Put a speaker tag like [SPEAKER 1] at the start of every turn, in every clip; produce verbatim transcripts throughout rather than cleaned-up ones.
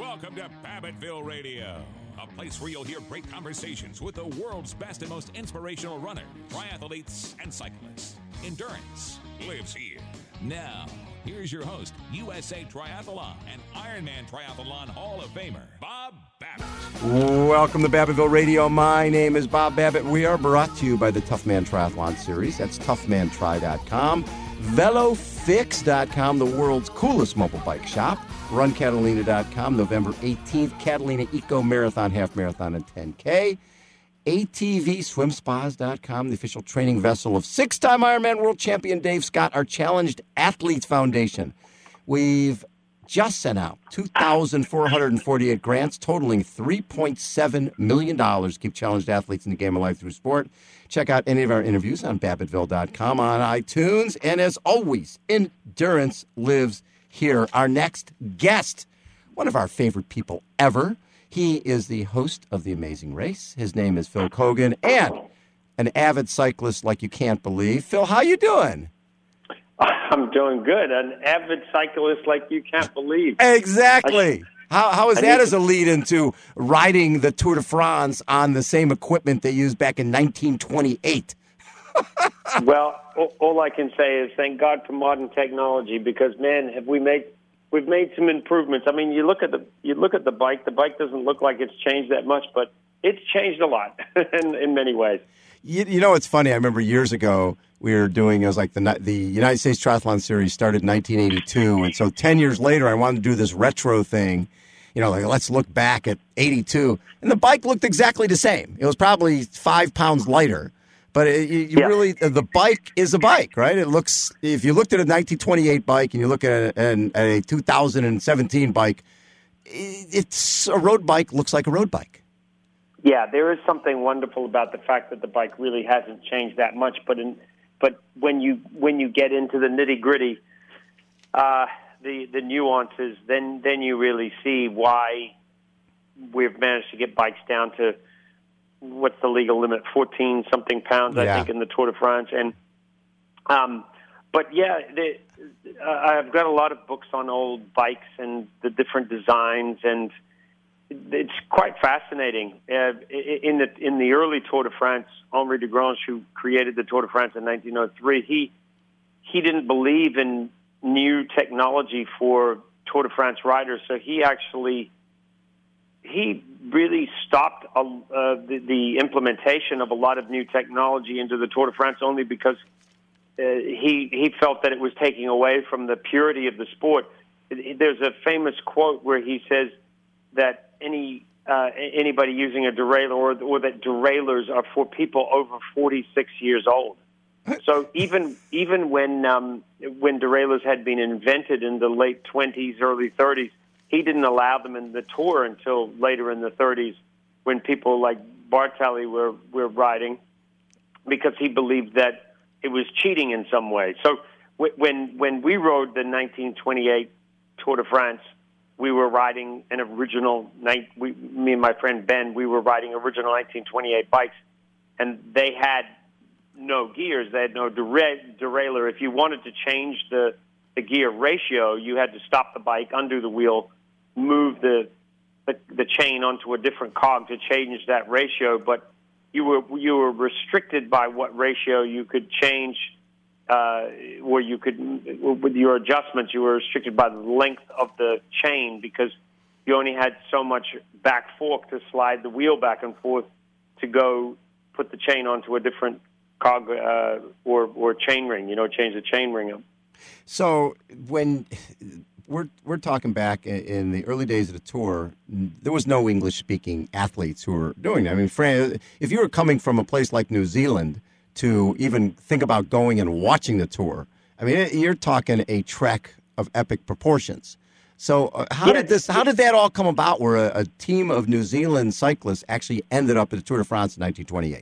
[SPEAKER 1] Welcome to Babbittville Radio, a place where you'll hear great conversations with the world's best and most inspirational runners, triathletes, and cyclists. Endurance lives here. Now, here's your host, U S A Triathlon and Ironman Triathlon Hall of Famer, Bob Babbitt.
[SPEAKER 2] Welcome to Babbittville Radio. My name is Bob Babbitt. We are brought to you by the Tough Man Triathlon Series. That's tough man tri dot com. Velofix dot com, the world's coolest mobile bike shop. run catalina dot com, November eighteenth, Catalina Eco Marathon, Half Marathon, and ten K. A T V swim spas dot com, the official training vessel of six-time Ironman world champion Dave Scott, our Challenged Athletes Foundation. We've just sent out two thousand four hundred forty-eight grants, totaling three point seven million dollars to keep challenged athletes in the game of life through sport. Check out any of our interviews on Babbittville dot com, on iTunes. And as always, endurance lives here. Our next guest, one of our favorite people ever. He is the host of The Amazing Race. His name is Phil Keoghan, and an avid cyclist like you can't believe. Phil, how you doing?
[SPEAKER 3] I'm doing good. An avid cyclist like you can't believe.
[SPEAKER 2] Exactly. I, how how is
[SPEAKER 3] I
[SPEAKER 2] that
[SPEAKER 3] need,
[SPEAKER 2] as a lead into riding the Tour de France on the same equipment they used back in nineteen twenty-eight?
[SPEAKER 3] Well, all, all I can say is thank God for modern technology, because man, have we made we've made some improvements. I mean, you look at the you look at the bike. The bike doesn't look like it's changed that much, but it's changed a lot in, in many ways.
[SPEAKER 2] You, you know, it's funny. I remember years ago we were doing, it was like the the United States Triathlon Series started in nineteen eighty-two, and so ten years later I wanted to do this retro thing. You know, like let's look back at eighty-two, and the bike looked exactly the same. It was probably five pounds lighter. But it, you yeah. really, the bike is a bike, right? It looks, if you looked at a nineteen twenty-eight bike and you look at a, a two thousand seventeen bike, it's a road bike, looks like a road bike.
[SPEAKER 3] Yeah, there is something wonderful about the fact that the bike really hasn't changed that much. But in, but when you when you get into the nitty gritty, uh, the the nuances, then then you really see why we've managed to get bikes down to, what's the legal limit? fourteen something pounds,
[SPEAKER 2] yeah.
[SPEAKER 3] I think, in the Tour de France. And, um, but yeah, the, uh, I've got a lot of books on old bikes and the different designs, and it's quite fascinating. Uh, in the in the early Tour de France, Henri de Grange, who created the Tour de France in nineteen oh three, he he didn't believe in new technology for Tour de France riders, so he actually he really stopped uh, the, the implementation of a lot of new technology into the Tour de France, only because uh, he he felt that it was taking away from the purity of the sport. There's a famous quote where he says that any uh, anybody using a derailleur, or, or that derailleurs are for people over forty-six years old. So even even when um, when derailleurs had been invented in the late twenties, early thirties, he didn't allow them in the Tour until later in the thirties, when people like Bartali were, were riding, because he believed that it was cheating in some way. So w- when when we rode the nineteen twenty-eight Tour de France, we were riding an original, we, me and my friend Ben, we were riding original nineteen twenty-eight bikes, and they had no gears, they had no dera- derailleur. If you wanted to change the, the gear ratio, you had to stop the bike, undo the wheel, move the, the the chain onto a different cog to change that ratio, but you were you were restricted by what ratio you could change, uh, where you could, with your adjustments, you were restricted by the length of the chain, because you only had so much back fork to slide the wheel back and forth to go put the chain onto a different cog uh, or or chain ring, you know, change the chain ring up.
[SPEAKER 2] So when we're we're talking back in the early days of the Tour, there was no English-speaking athletes who were doing that. I mean, Fran, if you were coming from a place like New Zealand to even think about going and watching the Tour, I mean, you're talking a trek of epic proportions. So uh, how yeah. did this? How did that all come about, where a, a team of New Zealand cyclists actually ended up at the Tour de France in nineteen twenty-eight?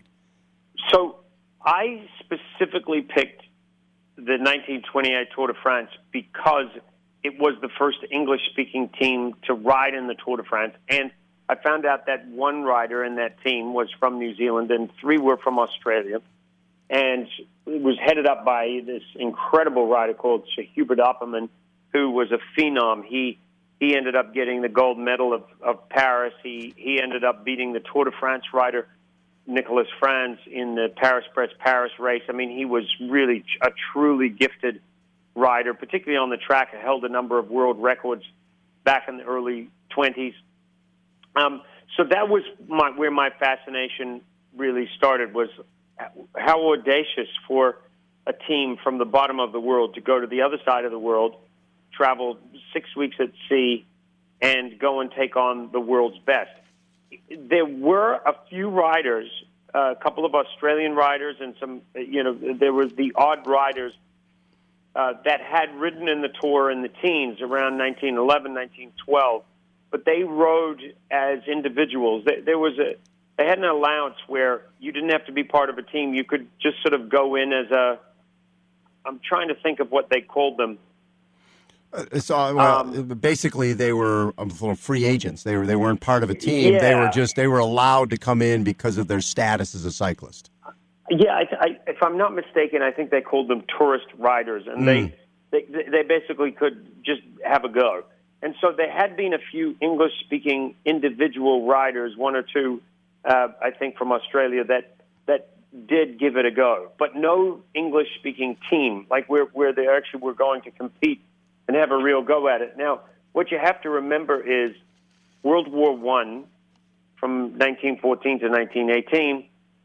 [SPEAKER 3] So I specifically picked the nineteen twenty-eight Tour de France because it was the first English-speaking team to ride in the Tour de France, and I found out that one rider in that team was from New Zealand and three were from Australia, and it was headed up by this incredible rider called Sir Hubert Opperman, who was a phenom. He he ended up getting the gold medal of, of Paris. He he ended up beating the Tour de France rider Nicolas Franz in the Paris-Brest Paris race. I mean, he was really a truly gifted rider, particularly on the track. He held a number of world records back in the early twenties. Um, so that was my, where my fascination really started, was how audacious for a team from the bottom of the world to go to the other side of the world, travel six weeks at sea, and go and take on the world's best. There were a few riders, uh, a couple of Australian riders, and some, you know, there was the odd riders uh, that had ridden in the Tour in the teens around nineteen eleven, nineteen twelve, but they rode as individuals. There was a, they had an allowance where you didn't have to be part of a team. You could just sort of go in as a, I'm trying to think of what they called them.
[SPEAKER 2] Uh, so uh,
[SPEAKER 3] Um,
[SPEAKER 2] basically, they were um, little free agents. They were they weren't part of a team.
[SPEAKER 3] Yeah.
[SPEAKER 2] They were just they were allowed to come in because of their status as a cyclist.
[SPEAKER 3] Yeah, I, I, if I'm not mistaken, I think they called them tourist riders, and
[SPEAKER 2] Mm.
[SPEAKER 3] they, they they basically could just have a go. And so there had been a few English-speaking individual riders, one or two, uh, I think, from Australia that that did give it a go, but no English-speaking team, like where where they actually were going to compete and have a real go at it. Now, what you have to remember is World War One, from nineteen fourteen to nineteen eighteen,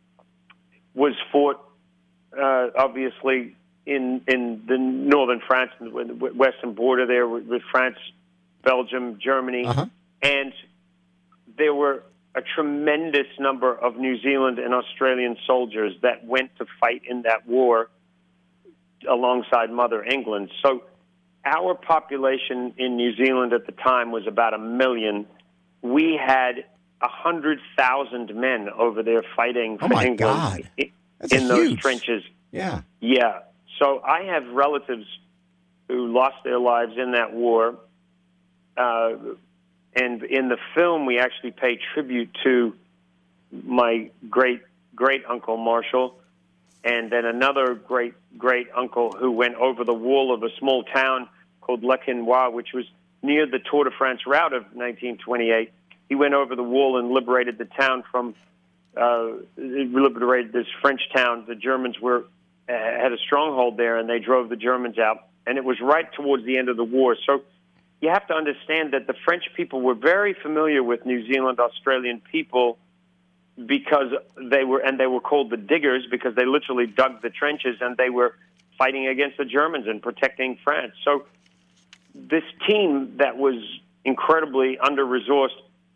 [SPEAKER 3] was fought uh, obviously in in the northern France, the western border there with, with France, Belgium, Germany,
[SPEAKER 2] Uh-huh.
[SPEAKER 3] and there were a tremendous number of New Zealand and Australian soldiers that went to fight in that war alongside Mother England. So our population in New Zealand at the time was about a million. We had a hundred thousand men over there fighting
[SPEAKER 2] Oh
[SPEAKER 3] for
[SPEAKER 2] my
[SPEAKER 3] England
[SPEAKER 2] God.
[SPEAKER 3] in,
[SPEAKER 2] That's
[SPEAKER 3] in those
[SPEAKER 2] huge.
[SPEAKER 3] trenches.
[SPEAKER 2] Yeah.
[SPEAKER 3] Yeah. So I have relatives who lost their lives in that war. Uh, and in the film, we actually pay tribute to my great great uncle Marshall, and then another great great uncle who went over the wall of a small town called Le Quesnoy, which was near the Tour de France route of nineteen twenty-eight. He went over the wall and liberated the town from uh, liberated this French town. The Germans were uh, had a stronghold there, and they drove the Germans out. And it was right towards the end of the war. So you have to understand that the French people were very familiar with New Zealand Australian people, because they were, and they were called the diggers because they literally dug the trenches and they were fighting against the Germans and protecting France. So this team that was incredibly under-resourced,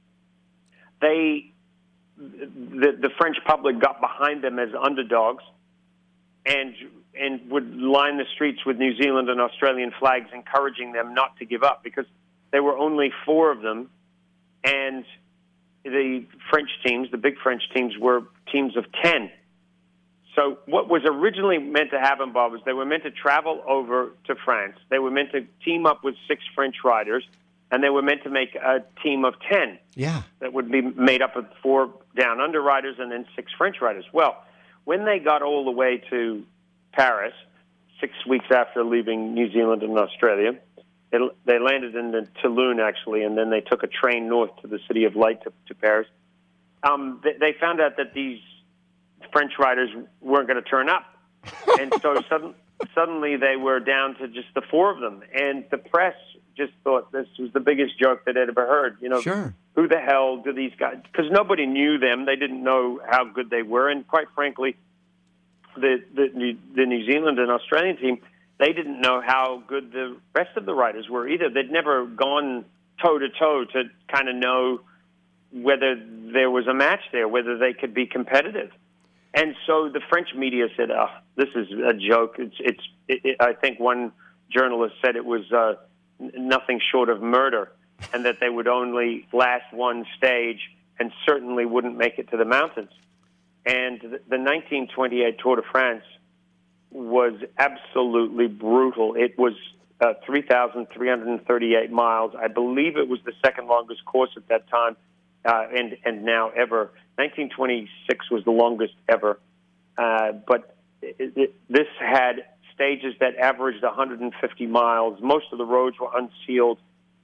[SPEAKER 3] they, the, the French public got behind them as underdogs and and would line the streets with New Zealand and Australian flags, encouraging them not to give up, because there were only four of them, and the French teams, the big French teams, were teams of ten. So what was originally meant to happen, Bob, was they were meant to travel over to France. They were meant to team up with six French riders, and they were meant to make a team of ten.
[SPEAKER 2] Yeah.
[SPEAKER 3] That would be made up of four down under riders and then six French riders. Well, when they got all the way to Paris, six weeks after leaving New Zealand and Australia, They, they landed in the Toulon, actually, and then they took a train north to the City of Light to, to Paris. Um, they, they found out that these French riders weren't going to turn up. And so sudden, suddenly they were down to just the four of them. And the press just thought this was the biggest joke that they'd ever heard. You know,
[SPEAKER 2] Sure.
[SPEAKER 3] Who the hell do these guys... Because nobody knew them. They didn't know how good they were. And quite frankly, the, the, the New Zealand and Australian team, they didn't know how good the rest of the riders were either. They'd never gone toe-to-toe to kind of know whether there was a match there, whether they could be competitive. And so the French media said, oh, this is a joke. It's, it's. It, it, I think one journalist said it was uh, nothing short of murder, and that they would only last one stage and certainly wouldn't make it to the mountains. And the, the nineteen twenty-eight Tour de France was absolutely brutal. It was uh, three thousand three hundred thirty-eight miles. I believe it was the second longest course at that time, uh, and, and now ever. nineteen twenty-six was the longest ever. Uh, but it, it, this had stages that averaged one hundred fifty miles. Most of the roads were unsealed.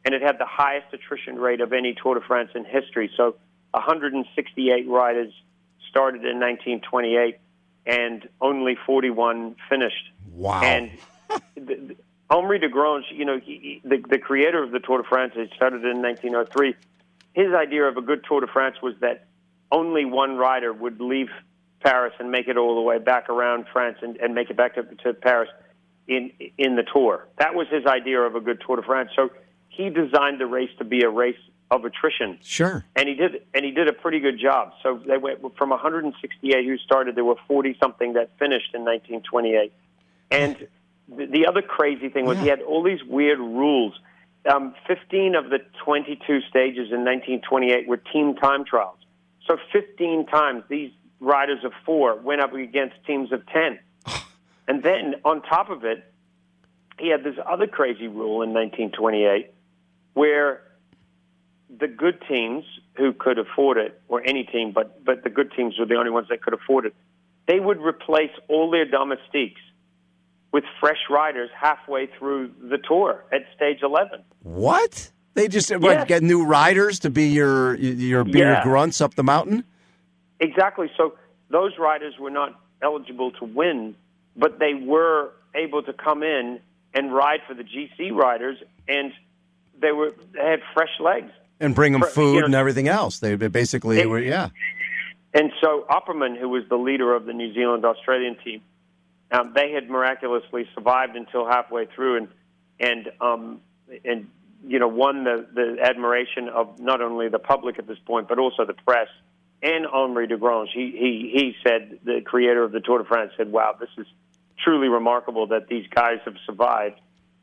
[SPEAKER 3] and it had the highest attrition rate of any Tour de France in history. So one hundred sixty-eight riders started in nineteen twenty-eight, and only forty-one finished.
[SPEAKER 2] Wow.
[SPEAKER 3] And the, the, Henri de Grange, you know, he, the, the creator of the Tour de France, it started in nineteen oh three. His idea of a good Tour de France was that only one rider would leave Paris and make it all the way back around France and, and make it back to, to Paris in in the Tour. That was his idea of a good Tour de France. So he designed the race to be a race of attrition.
[SPEAKER 2] Sure.
[SPEAKER 3] And he did and he did a pretty good job. So they went from one hundred sixty-eight who started, there were forty-something that finished in nineteen twenty-eight. And the, the other crazy thing was yeah. he had all these weird rules. Um, fifteen of the twenty-two stages in nineteen twenty-eight were team time trials. So fifteen times these riders of four went up against teams of ten. And then on top of it, he had this other crazy rule in nineteen twenty-eight where the good teams who could afford it, or any team, but, but the good teams were the only ones that could afford it, they would replace all their domestiques with fresh riders halfway through the Tour at stage eleven.
[SPEAKER 2] What? They just
[SPEAKER 3] yes.
[SPEAKER 2] what, get new riders to be your your be
[SPEAKER 3] yeah.
[SPEAKER 2] your grunts up the mountain?
[SPEAKER 3] Exactly. So those riders were not eligible to win, but they were able to come in and ride for the G C riders, and they were they had fresh legs.
[SPEAKER 2] And bring them
[SPEAKER 3] For,
[SPEAKER 2] food
[SPEAKER 3] you know,
[SPEAKER 2] and everything else. They basically
[SPEAKER 3] they,
[SPEAKER 2] were, yeah.
[SPEAKER 3] And so Opperman, who was the leader of the New Zealand-Australian team, um, they had miraculously survived until halfway through, and and um, and you know won the, the admiration of not only the public at this point, but also the press and Henri de Grange. He he he said, the creator of the Tour de France said, "Wow, this is truly remarkable that these guys have survived."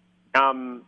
[SPEAKER 3] Um,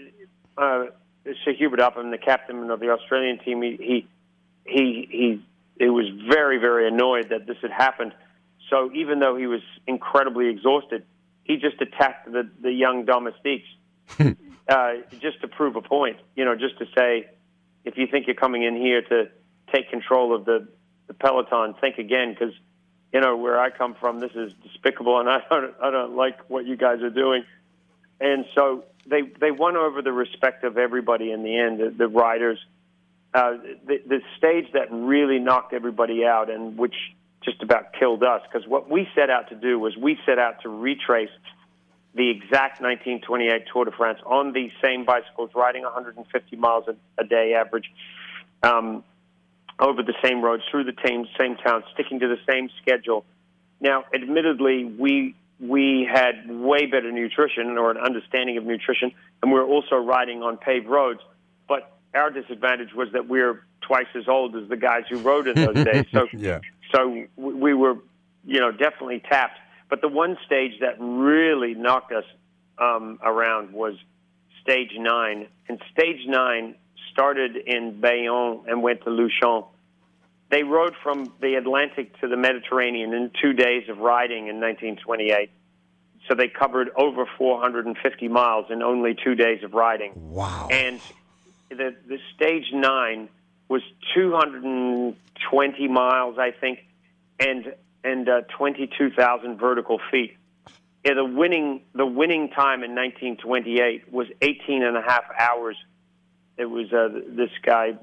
[SPEAKER 3] uh, Sir Hubert Upham, the captain of the Australian team, he he he he, he was very very annoyed that this had happened. So even though he was incredibly exhausted, he just attacked the, the young domestiques uh, just to prove a point. You know, just to say, if you think you're coming in here to take control of the, the peloton, think again, because, you know, where I come from, this is despicable, and I don't, I don't like what you guys are doing. And so they they won over the respect of everybody in the end, the, the riders. Uh, the, the stage that really knocked everybody out and which just about killed us, because what we set out to do was we set out to retrace the exact nineteen twenty-eight Tour de France on these same bicycles, riding one hundred fifty miles a, a day average, um, over the same roads, through the same, same towns, sticking to the same schedule. Now, admittedly, we we had way better nutrition or an understanding of nutrition, and we were also riding on paved roads, but our disadvantage was that we were twice as old as the guys who rode in those days. So,
[SPEAKER 2] yeah.
[SPEAKER 3] so we were, you know, definitely tapped. But the one stage that really knocked us um, around was stage nine. And stage nine started in Bayonne and went to Luchon. They rode from the Atlantic to the Mediterranean in two days of riding in nineteen twenty-eight. So they covered over four hundred fifty miles in only two days of riding.
[SPEAKER 2] Wow.
[SPEAKER 3] And the, the stage nine was two hundred twenty miles, I think, and and uh, twenty-two thousand vertical feet. Yeah, the winning the winning time in nineteen twenty-eight was eighteen and a half hours. It was uh, this guy,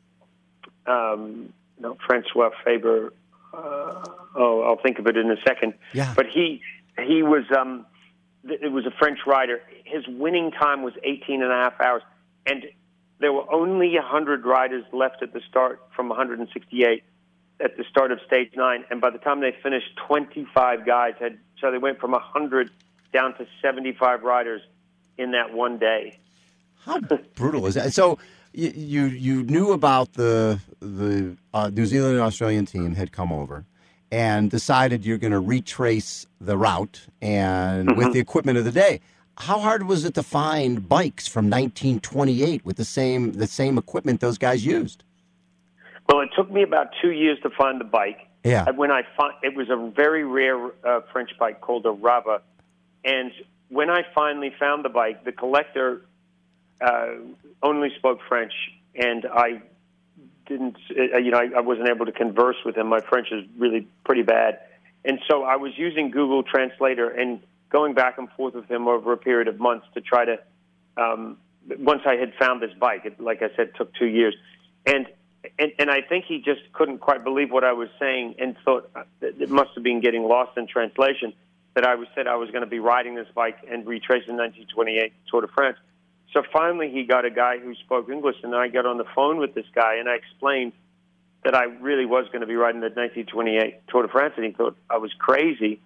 [SPEAKER 3] um, no, Francois Faber. Uh, oh, I'll think of it in a second.
[SPEAKER 2] Yeah.
[SPEAKER 3] But he he was um, it was a French rider. His winning time was eighteen and a half hours, and there were only one hundred riders left at the start from one hundred sixty-eight at the start of stage nine. And by the time they finished, twenty-five guys had, so they went from one hundred down to seventy-five riders in that one day.
[SPEAKER 2] How brutal is that? So you you, you knew about the, the uh, New Zealand and Australian team had come over and decided you're going to retrace the route and mm-hmm. with the equipment of the day. How hard was it to find bikes from nineteen twenty-eight with the same the same equipment those guys used?
[SPEAKER 3] Well, it took me about two years to find the bike.
[SPEAKER 2] Yeah.
[SPEAKER 3] When I find, it was a very rare uh, French bike called a Rava, and when I finally found the bike, the collector uh, only spoke French, and I didn't. Uh, you know, I, I wasn't able to converse with him. My French is really pretty bad, and so I was using Google Translator and going back and forth with him over a period of months to try to um, once I had found this bike. It, like I said, took two years. And, and and I think he just couldn't quite believe what I was saying and thought it must have been getting lost in translation, that I was said I was going to be riding this bike and retracing the nineteen twenty-eight Tour de France. So finally he got a guy who spoke English, and I got on the phone with this guy, and I explained that I really was going to be riding the nineteen twenty-eight Tour de France, and he thought I was crazy.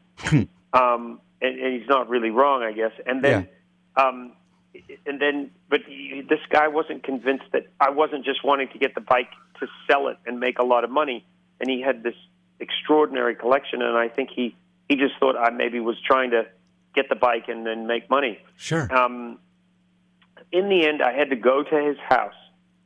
[SPEAKER 3] um, and, and he's not really wrong, I guess. And then... Yeah. Um, And then, but he, this guy wasn't convinced that I wasn't just wanting to get the bike to sell it and make a lot of money. And he had this extraordinary collection, and I think he, he just thought I maybe was trying to get the bike and then make money.
[SPEAKER 2] Sure.
[SPEAKER 3] Um, in the end, I had to go to his house,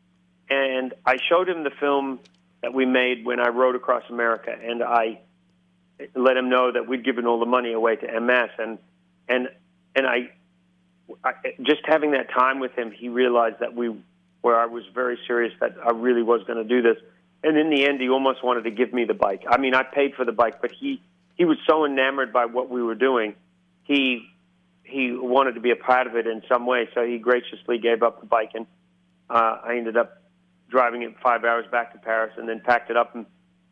[SPEAKER 3] and I showed him the film that we made when I rode across America, and I let him know that we'd given all the money away to M S, and and and I. I, just having that time with him, he realized that we, where I was very serious that I really was going to do this. And in the end, he almost wanted to give me the bike. I mean, I paid for the bike, but he, he was so enamored by what we were doing, he he wanted to be a part of it in some way. So he graciously gave up the bike, and uh, I ended up driving it five hours back to Paris, and then packed it up and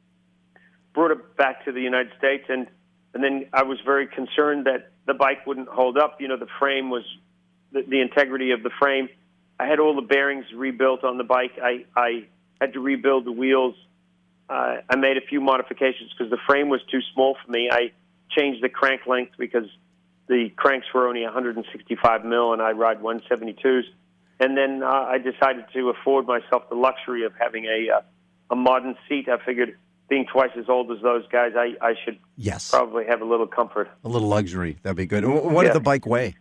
[SPEAKER 3] brought it back to the United States. And and then I was very concerned that the bike wouldn't hold up. You know, the frame was, the, the integrity of the frame. I had all the bearings rebuilt on the bike. I, I had to rebuild the wheels. Uh, I made a few modifications because the frame was too small for me. I changed the crank length because the cranks were only one hundred sixty-five mil, and I ride one seventy-twos. And then uh, I decided to afford myself the luxury of having a, uh, a modern seat. I figured, being twice as old as those guys, I, I should
[SPEAKER 2] yes.
[SPEAKER 3] probably have a little comfort.
[SPEAKER 2] A little luxury. That'd be good. What
[SPEAKER 3] yeah.
[SPEAKER 2] did the bike weigh?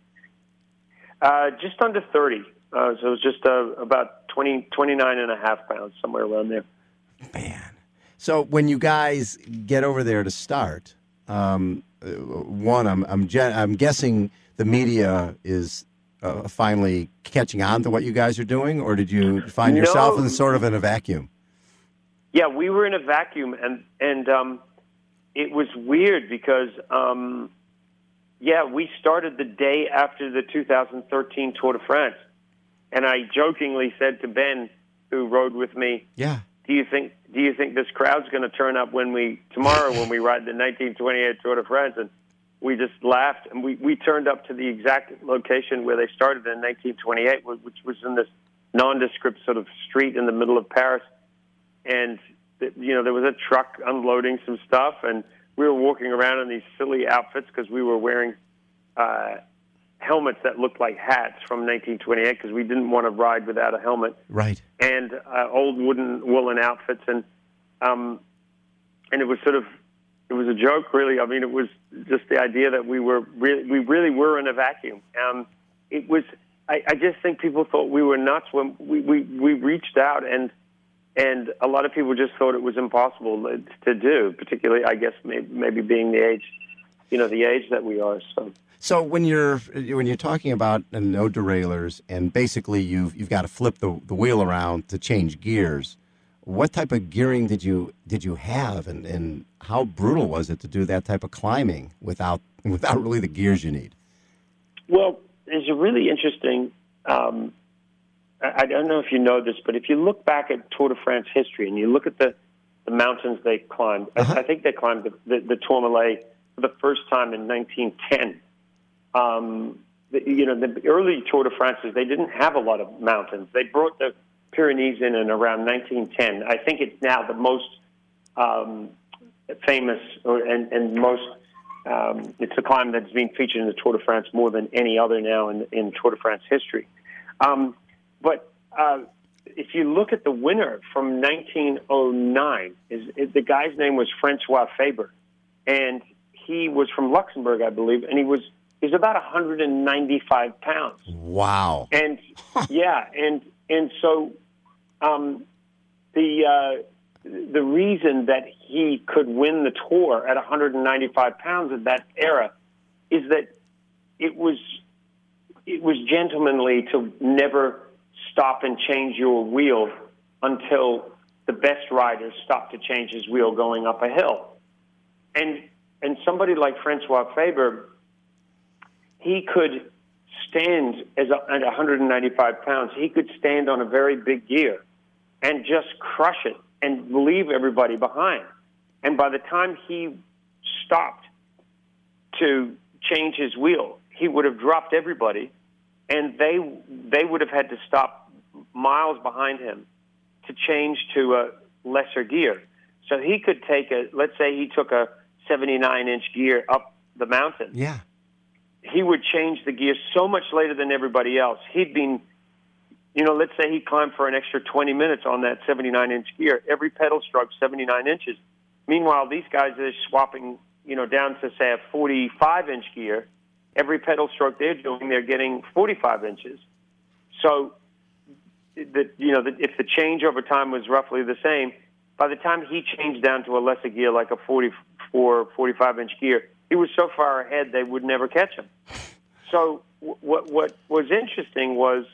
[SPEAKER 3] Uh, just under thirty. Uh, so it was just uh, about twenty, twenty-nine and a half pounds, somewhere around there.
[SPEAKER 2] Man. So when you guys get over there to start, um, one, I'm I'm, gen- I'm guessing the media is uh, finally catching on to what you guys are doing, or did you find yourself
[SPEAKER 3] no.
[SPEAKER 2] in sort of in a vacuum?
[SPEAKER 3] Yeah, we were in a vacuum, and and um, it was weird because, um, yeah, we started the day after the two thousand thirteen Tour de France, and I jokingly said to Ben, who rode with me,
[SPEAKER 2] "Yeah,
[SPEAKER 3] do you think do you think this crowd's going to turn up when we tomorrow when we ride the nineteen twenty-eight Tour de France?" And we just laughed, and we we turned up to the exact location where they started in nineteen twenty-eight, which was in this nondescript sort of street in the middle of Paris. And, you know, there was a truck unloading some stuff, and we were walking around in these silly outfits because we were wearing uh, helmets that looked like hats from nineteen twenty-eight because we didn't want to ride without a helmet.
[SPEAKER 2] Right.
[SPEAKER 3] And uh, old wooden woolen outfits, and um, and it was sort of, it was a joke, really. I mean, it was just the idea that we were really, we really were in a vacuum. Um, it was, I, I just think people thought we were nuts when we, we, we reached out, and And a lot of people just thought it was impossible to do, particularly, I guess, maybe, maybe being the age, you know, the age that we are. So,
[SPEAKER 2] so when you're when you're talking about uh, no derailleurs, and basically you've you've got to flip the, the wheel around to change gears, what type of gearing did you did you have, and, and how brutal was it to do that type of climbing without without really the gears you need?
[SPEAKER 3] Well, it's a really interesting. Um, I don't know if you know this, but if you look back at Tour de France history and you look at the, the mountains they climbed, uh-huh. I, I think they climbed the, the, the Tourmalet for the first time in nineteen ten. Um, the, you know, the early Tour de France's, they didn't have a lot of mountains. They brought the Pyrenees in in around nineteen ten. I think it's now the most um, famous or, and, and most, um, it's a climb that's been featured in the Tour de France more than any other now in, in Tour de France history. Um, But uh, if you look at the winner from nineteen oh nine, is, is the guy's name was Francois Faber, and he was from Luxembourg, I believe, and he was he was about one hundred ninety-five pounds.
[SPEAKER 2] Wow!
[SPEAKER 3] And yeah, and and so um, the uh, the reason that he could win the Tour at one hundred ninety-five pounds at that era is that it was it was gentlemanly to never stop and change your wheel until the best rider stopped to change his wheel going up a hill. And and somebody like Francois Faber, he could stand as a, at one hundred ninety-five pounds. He could stand on a very big gear and just crush it and leave everybody behind. And by the time he stopped to change his wheel, he would have dropped everybody, and they they would have had to stop miles behind him to change to a lesser gear. So he could take a, let's say he took a seventy-nine inch gear up the mountain.
[SPEAKER 2] Yeah.
[SPEAKER 3] He would change the gear so much later than everybody else. He'd been, you know, let's say he climbed for an extra twenty minutes on that seventy-nine inch gear. Every pedal stroke, seventy-nine inches. Meanwhile, these guys are swapping, you know, down to, say, a forty-five inch gear. Every pedal stroke they're doing, they're getting forty-five inches. So, the, you know, the, if the change over time was roughly the same, by the time he changed down to a lesser gear, like a forty-four, forty-five inch gear, he was so far ahead they would never catch him. So w- what what was interesting was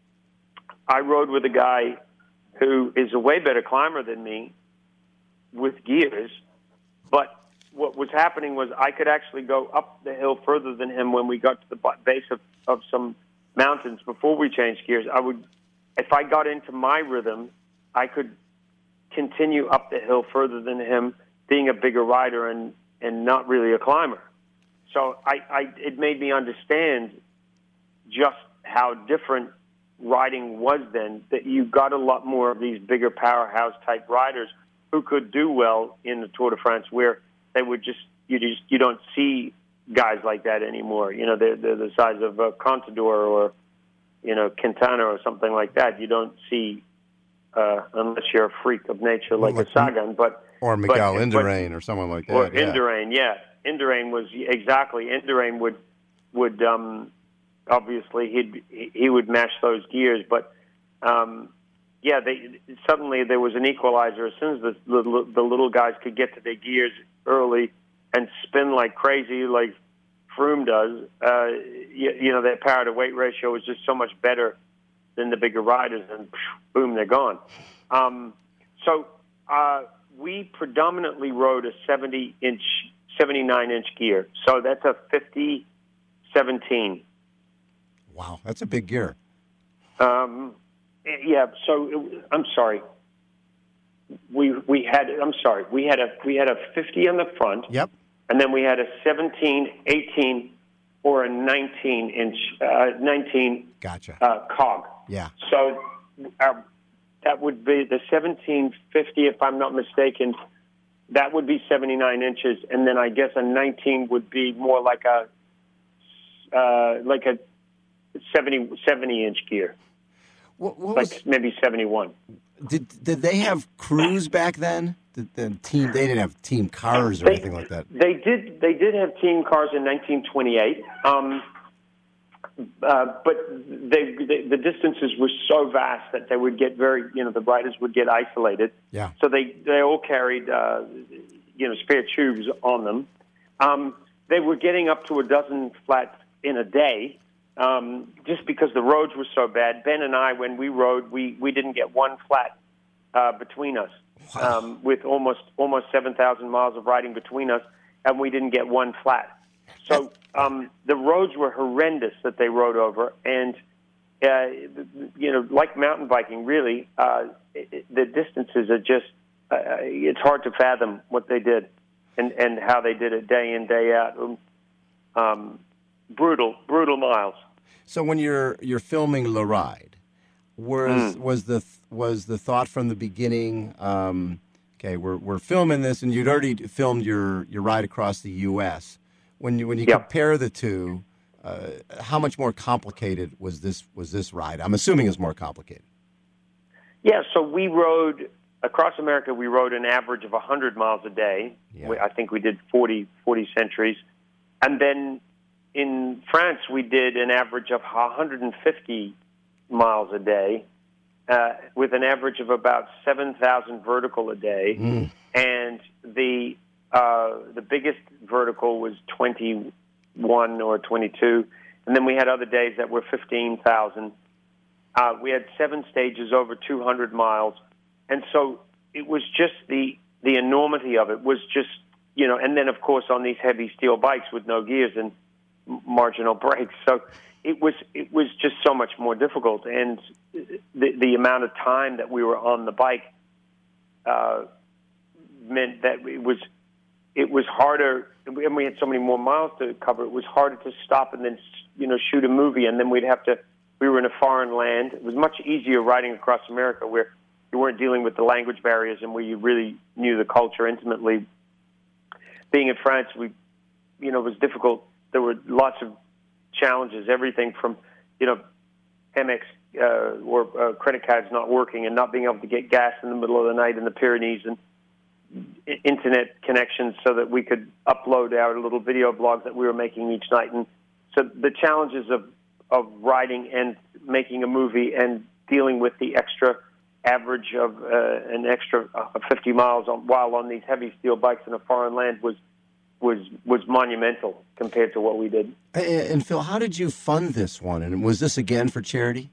[SPEAKER 3] I rode with a guy who is a way better climber than me with gears, but what was happening was I could actually go up the hill further than him when we got to the base of, of some mountains before we changed gears. I would, if I got into my rhythm, I could continue up the hill further than him, being a bigger rider and, and not really a climber. So I, I, it made me understand just how different riding was then, that you got a lot more of these bigger powerhouse-type riders who could do well in the Tour de France, where they would just, you just, you don't see guys like that anymore. You know, they're, they're the size of uh, Contador or, you know, Quintana or something like that. You don't see, uh, unless you're a freak of nature like, like a Sagan, but...
[SPEAKER 2] Or Miguel
[SPEAKER 3] but,
[SPEAKER 2] Indurain but, or someone like that.
[SPEAKER 3] Or
[SPEAKER 2] yeah.
[SPEAKER 3] Indurain, yeah. Indurain was, exactly, Indurain would, would um, obviously, he'd, he would mash those gears, but... Um, Yeah, they, suddenly there was an equalizer. As soon as the, the, the little guys could get to their gears early and spin like crazy, like Froome does, uh, you, you know, their power to weight ratio was just so much better than the bigger riders, and boom, they're gone. Um, so uh, we predominantly rode a seventy inch, seventy-nine inch gear. So that's a fifty seventeen.
[SPEAKER 2] Wow, that's a big gear.
[SPEAKER 3] Um, Yeah, so it, I'm sorry. We we had I'm sorry. We had a we had a fifty on the front.
[SPEAKER 2] Yep.
[SPEAKER 3] And then we had a seventeen, eighteen, or a nineteen inch uh, nineteen.
[SPEAKER 2] Gotcha.
[SPEAKER 3] Uh, cog.
[SPEAKER 2] Yeah.
[SPEAKER 3] So uh, that would be the seventeen fifty, if I'm not mistaken. That would be seventy-nine inches, and then I guess a nineteen would be more like a uh, like a seventy, seventy inch gear.
[SPEAKER 2] What, what
[SPEAKER 3] like
[SPEAKER 2] was,
[SPEAKER 3] maybe seventy-one.
[SPEAKER 2] Did did they have crews back then? Did the team they didn't have team cars or
[SPEAKER 3] they,
[SPEAKER 2] anything like that.
[SPEAKER 3] They did. They did have team cars in nineteen twenty-eight, um, uh, but they, they, the distances were so vast that they would get very. You know, the riders would get isolated.
[SPEAKER 2] Yeah.
[SPEAKER 3] So they they all carried uh, you know spare tubes on them. Um, they were getting up to a dozen flats in a day. Um, just because the roads were so bad. Ben and I, when we rode, we, we didn't get one flat uh, between us,
[SPEAKER 2] wow.
[SPEAKER 3] um, with almost almost seven thousand miles of riding between us, and we didn't get one flat. So um, the roads were horrendous that they rode over, and, uh, you know, like mountain biking, really, uh, it, the distances are just, uh, it's hard to fathom what they did and, and how they did it day in, day out. Um, brutal, brutal miles.
[SPEAKER 2] So when you're you're filming Le Ride, was
[SPEAKER 3] mm.
[SPEAKER 2] was the was the thought from the beginning? Um, okay, we're we're filming this, and you'd already filmed your, your ride across the U S When you when you
[SPEAKER 3] yep.
[SPEAKER 2] compare the two, uh, how much more complicated was this was this ride? I'm assuming it's more complicated.
[SPEAKER 3] Yeah, so we rode across America. We rode an average of one hundred miles a day.
[SPEAKER 2] Yeah.
[SPEAKER 3] We, I think we did forty, forty centuries, and then. In France, we did an average of one hundred fifty miles a day, uh, with an average of about seven thousand vertical a day,
[SPEAKER 2] mm.
[SPEAKER 3] and the uh, the biggest vertical was twenty-one or twenty-two, and then we had other days that were fifteen thousand. Uh, we had seven stages over two hundred miles, and so it was just the the enormity of it was just, you know, and then of course on these heavy steel bikes with no gears and marginal breaks. So it was it was just so much more difficult, and the the amount of time that we were on the bike uh, meant that it was it was harder. And we had so many more miles to cover. It was harder to stop and then, you know, shoot a movie, and then we'd have to. We were in a foreign land. It was much easier riding across America, where you weren't dealing with the language barriers and where you really knew the culture intimately. Being in France, we, you know, it was difficult. There were lots of challenges. Everything from, you know, Amex uh, or uh, credit cards not working and not being able to get gas in the middle of the night in the Pyrenees, and internet connections so that we could upload our little video blogs that we were making each night. And so the challenges of, of writing and making a movie and dealing with the extra average of uh, an extra uh, fifty miles on, while on these heavy steel bikes in a foreign land was was was monumental compared to what we did.
[SPEAKER 2] And, and Phil, how did you fund this one? And was this again for charity?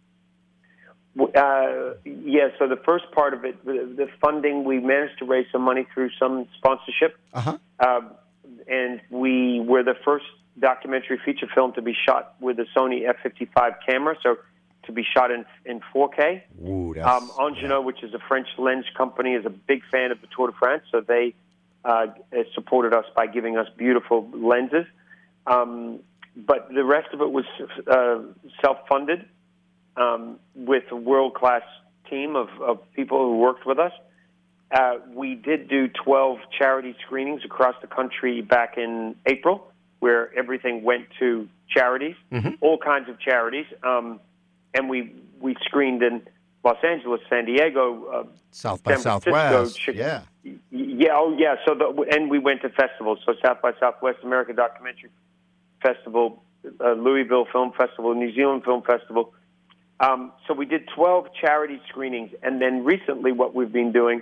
[SPEAKER 3] Uh, yeah, so the first part of it, the, the funding, we managed to raise some money through some sponsorship.
[SPEAKER 2] Uh-huh.
[SPEAKER 3] Uh, and we were the first documentary feature film to be shot with a Sony F fifty-five camera, so to be shot in in four K.
[SPEAKER 2] Ooh, that's,
[SPEAKER 3] um, Angino, yeah. which is a French lens company, is a big fan of the Tour de France, so they uh, supported us by giving us beautiful lenses. Um, but the rest of it was uh, self-funded. Um, with a world-class team of, of people who worked with us. Uh, we did do twelve charity screenings across the country back in April, where everything went to charities, mm-hmm. all kinds of charities. Um, and we we screened in Los Angeles, San Diego, uh,
[SPEAKER 2] South by
[SPEAKER 3] San
[SPEAKER 2] Southwest.
[SPEAKER 3] Chicago.
[SPEAKER 2] Yeah.
[SPEAKER 3] Yeah, oh, yeah. So the, and we went to festivals, so South by Southwest America Documentary Festival, uh, Louisville Film Festival, New Zealand Film Festival. Um, so we did twelve charity screenings, and then recently what we've been doing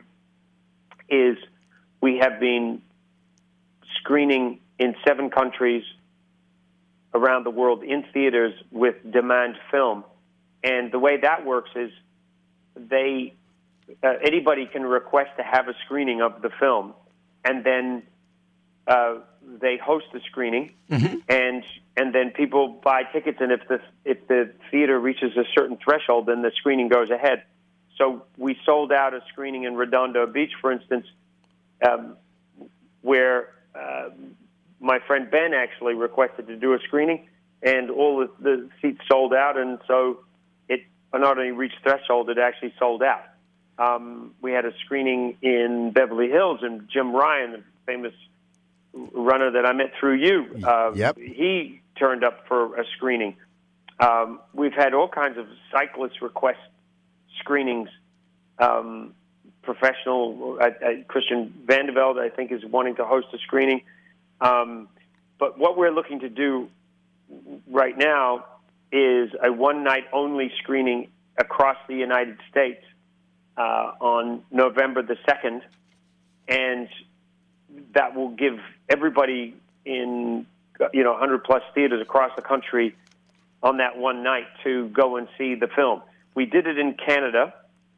[SPEAKER 3] is we have been screening in seven countries around the world in theaters with demand film. And the way that works is they uh, anybody can request to have a screening of the film, and then uh, they host the screening, mm-hmm. and and then people buy tickets, and if the if the theater reaches a certain threshold, then the screening goes ahead. So we sold out a screening in Redondo Beach, for instance, um, where uh, my friend Ben actually requested to do a screening, and all the, the seats sold out, and so it not only reached threshold, it actually sold out. Um, we had a screening in Beverly Hills, and Jim Ryan, the famous runner that I met through you, uh,
[SPEAKER 2] yep.
[SPEAKER 3] he turned up for a screening. Um, we've had all kinds of cyclist request screenings. Um, professional, uh, uh, Christian Vandevelde, I think, is wanting to host a screening. Um, but what we're looking to do right now is a one-night only screening across the United States uh, on November the second, and that will give everybody in, you know, one hundred plus theaters across the country on that one night to go and see the film. We did it in Canada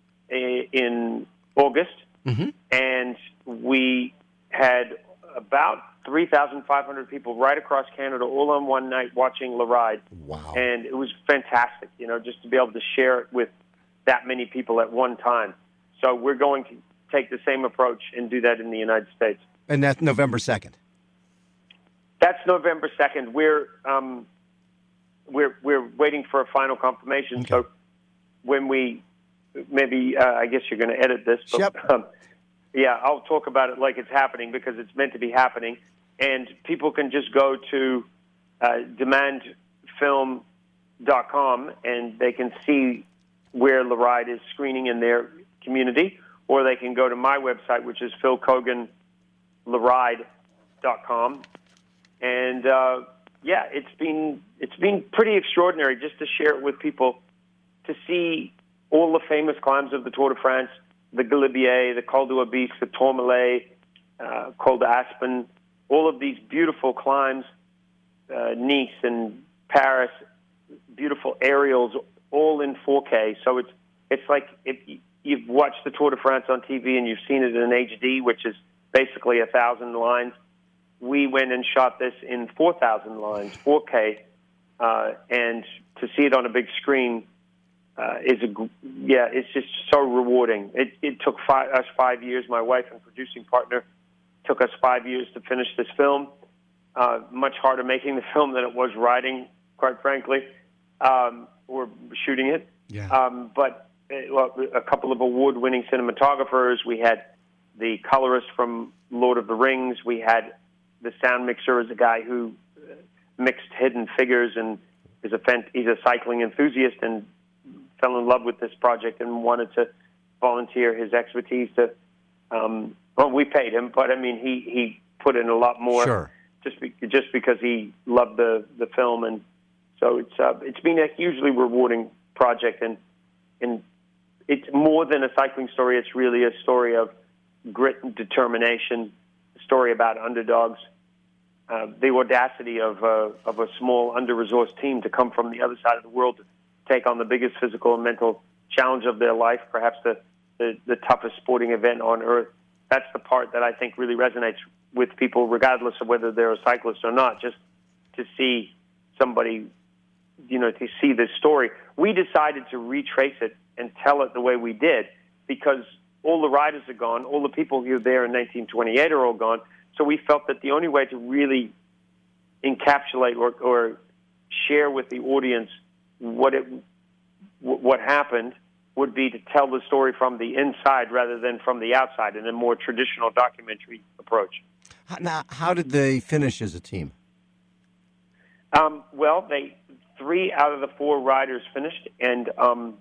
[SPEAKER 3] in August, mm-hmm. and we had about three thousand five hundred people right across Canada all on one night watching Le Ride.
[SPEAKER 2] Wow.
[SPEAKER 3] And it was fantastic, you know, just to be able to share it with that many people at one time. So we're going to take the same approach and do that in the United States.
[SPEAKER 2] And that's November second.
[SPEAKER 3] That's November second. We're um, we're we're waiting for a final confirmation. Okay. So when we maybe uh, I guess you're going to edit this. But,
[SPEAKER 2] yep.
[SPEAKER 3] um, yeah, I'll talk about it like it's happening because it's meant to be happening, and people can just go to uh, demand film dot com and they can see where Le Ride is screening in their community, or they can go to my website, which is phil kogan le ride dot com. And uh, yeah, it's been it's been pretty extraordinary just to share it with people, to see all the famous climbs of the Tour de France, the Galibier, the Col d'Aubisque, the Tourmalet, uh, Col d'Aspen, all of these beautiful climbs, uh, Nice and Paris, beautiful aerials, all in four K. So it's it's like if you've watched the Tour de France on T V and you've seen it in H D, which is basically a thousand lines. we went and shot this in four thousand lines, four K, uh, and to see it on a big screen uh, is a yeah, it's just so rewarding. It, it took five, us five years. My wife and producing partner took us five years to finish this film. Uh, much harder making the film than it was writing, quite frankly, um, or shooting it.
[SPEAKER 2] Yeah.
[SPEAKER 3] Um, but uh, well, a couple of award-winning cinematographers. We had the colorist from Lord of the Rings. We had the sound mixer as a guy who mixed Hidden Figures and is a fan- he's a cycling enthusiast and fell in love with this project and wanted to volunteer his expertise to. Um, well, we paid him, but I mean, he, he put in a lot more.
[SPEAKER 2] Sure.
[SPEAKER 3] Just be, just because he loved the, the film, and so it's uh, it's been a hugely rewarding project, and and it's more than a cycling story. It's really a story of grit and determination, a story about underdogs, uh, the audacity of uh, of a small under-resourced team to come from the other side of the world to take on the biggest physical and mental challenge of their life, perhaps the the, the toughest sporting event on earth. That's the part that I think really resonates with people, regardless of whether they're a cyclist or not, just to see somebody, you know, to see this story. We decided to retrace it and tell it the way we did because all the riders are gone, all the people who were there in nineteen twenty-eight are all gone, so we felt that the only way to really encapsulate or, or share with the audience what it what happened would be to tell the story from the inside rather than from the outside in a more traditional documentary approach.
[SPEAKER 2] Now, how did they finish as a team?
[SPEAKER 3] Um, well, they three out of the four riders finished, and um,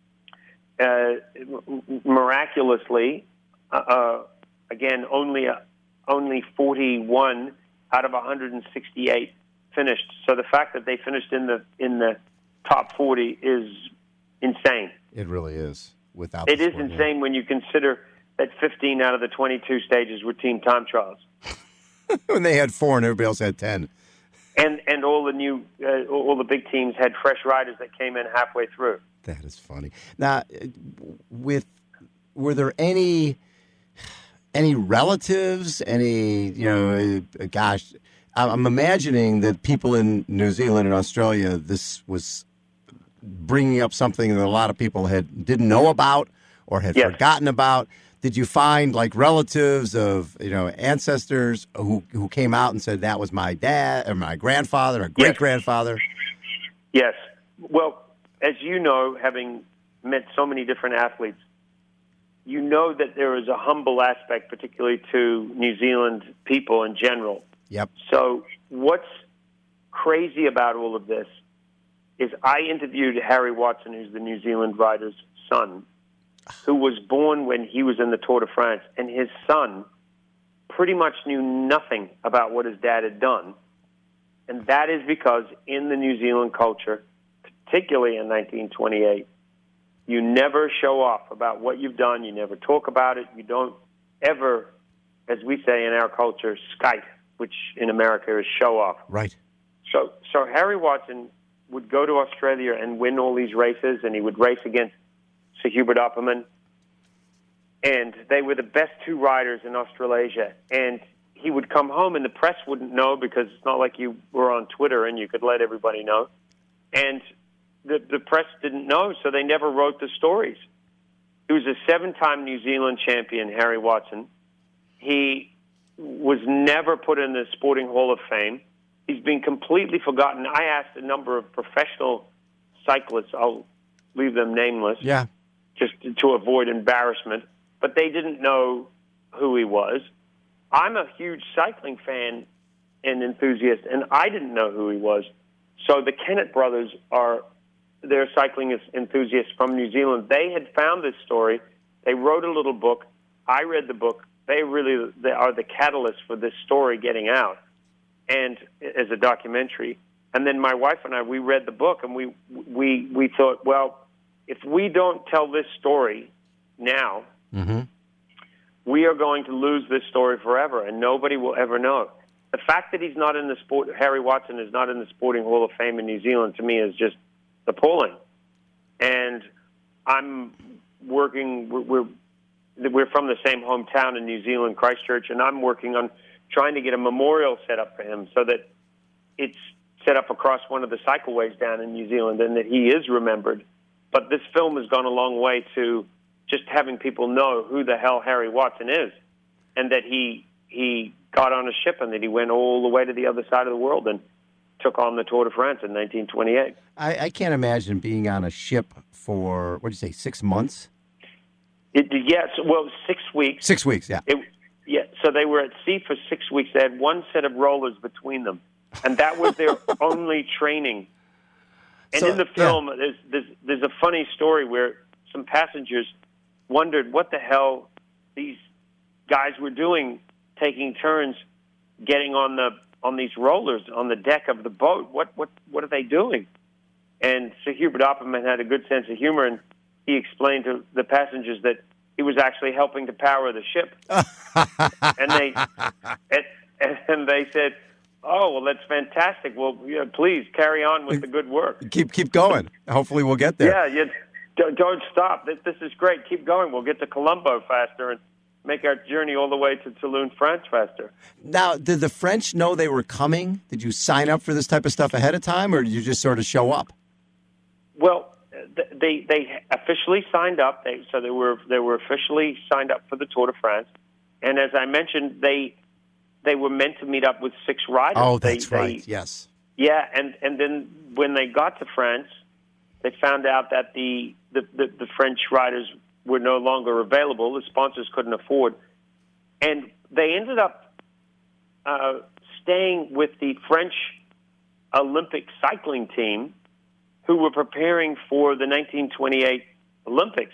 [SPEAKER 3] uh, miraculously, uh, again, only uh, only forty-one out of one hundred sixty-eight finished. So the fact that they finished in the in the top forty is insane.
[SPEAKER 2] It really is. Without
[SPEAKER 3] it
[SPEAKER 2] the
[SPEAKER 3] is
[SPEAKER 2] sport,
[SPEAKER 3] insane
[SPEAKER 2] yeah.
[SPEAKER 3] when you consider that fifteen out of the twenty-two stages were team time trials.
[SPEAKER 2] When they had four and everybody else had ten.
[SPEAKER 3] And and all the new, uh, all the big teams had fresh riders that came in halfway through.
[SPEAKER 2] That is funny. Now, with were there any any relatives? Any you know? Uh, gosh, I'm imagining that people in New Zealand and Australia, this was bringing up something that a lot of people had didn't know about or had
[SPEAKER 3] yes.
[SPEAKER 2] forgotten about. Did you find like relatives of, you know, ancestors who who came out and said that was my dad or my grandfather or great grandfather?
[SPEAKER 3] Yes. Well, as you know, having met so many different athletes, you know that there is a humble aspect, particularly to New Zealand people in general.
[SPEAKER 2] Yep.
[SPEAKER 3] So what's crazy about all of this is I interviewed Harry Watson, who's the New Zealand rider's son, who was born when he was in the Tour de France, and his son pretty much knew nothing about what his dad had done. And that is because in the New Zealand culture, particularly in nineteen twenty-eight, you never show off about what you've done. You never talk about it. You don't ever, as we say in our culture, skite, which in America is show off.
[SPEAKER 2] Right.
[SPEAKER 3] So, so Harry Watson would go to Australia and win all these races, and he would race against Sir Hubert Opperman, and they were the best two riders in Australasia. And he would come home, and the press wouldn't know because it's not like you were on Twitter and you could let everybody know. And the the press didn't know, so they never wrote the stories. He was a seven-time New Zealand champion, Harry Watson. He was never put in the Sporting Hall of Fame. He's been completely forgotten. I asked a number of professional cyclists, I'll leave them nameless,
[SPEAKER 2] Yeah.
[SPEAKER 3] just to avoid embarrassment, but they didn't know who he was. I'm a huge cycling fan and enthusiast, and I didn't know who he was. So the Kennett brothers are, they're cycling enthusiasts from New Zealand. They had found this story. They wrote a little book. I read the book. They really they are the catalyst for this story getting out, and as a documentary. And then my wife and I, we read the book, and we we we thought, well, if we don't tell this story now,
[SPEAKER 2] Mm-hmm.
[SPEAKER 3] we are going to lose this story forever, and nobody will ever know. The fact that he's not in the sport, Harry Watson is not in the Sporting Hall of Fame in New Zealand, to me is just appalling. And I'm working, we're, we're we're from the same hometown in New Zealand, Christchurch, and I'm working on trying to get a memorial set up for him so that it's set up across one of the cycleways down in New Zealand and that he is remembered. But this film has gone a long way to just having people know who the hell Harry Watson is, and that he he got on a ship and that he went all the way to the other side of the world and took on the Tour de France in nineteen twenty-eight.
[SPEAKER 2] I, I can't imagine being on a ship for, what did you say, six months?
[SPEAKER 3] It, yes, well, six weeks.
[SPEAKER 2] Six weeks, yeah.
[SPEAKER 3] It, yeah, so they were at sea for six weeks. They had one set of rollers between them, and that was their only training. And
[SPEAKER 2] So,
[SPEAKER 3] in the film,
[SPEAKER 2] yeah.
[SPEAKER 3] there's, there's there's a funny story where some passengers wondered what the hell these guys were doing, taking turns getting on the on these rollers on the deck of the boat. What what what are they doing? And Sir Hubert Opperman had a good sense of humor, and he explained to the passengers that he was actually helping to power the ship. and they and, and they said, "Oh, well, that's fantastic. Well, yeah, please carry on with the good work.
[SPEAKER 2] Keep keep going. Hopefully we'll get there.
[SPEAKER 3] Yeah, you, don't, don't stop. This, this is great. Keep going. We'll get to Colombo faster and make our journey all the way to Toulon, France faster."
[SPEAKER 2] Now, did the French know they were coming? Did you sign up for this type of stuff ahead of time, or did you just sort of show up?
[SPEAKER 3] Well, they they officially signed up. They, so they were they were officially signed up for the Tour de France, and as I mentioned, they they were meant to meet up with six riders.
[SPEAKER 2] Oh, that's
[SPEAKER 3] they,
[SPEAKER 2] right.
[SPEAKER 3] They,
[SPEAKER 2] yes.
[SPEAKER 3] Yeah, and, and then when they got to France, they found out that the, the, the, the French riders were no longer available. The sponsors couldn't afford. And they ended up uh, staying with the French Olympic cycling team who were preparing for the nineteen twenty-eight Olympics.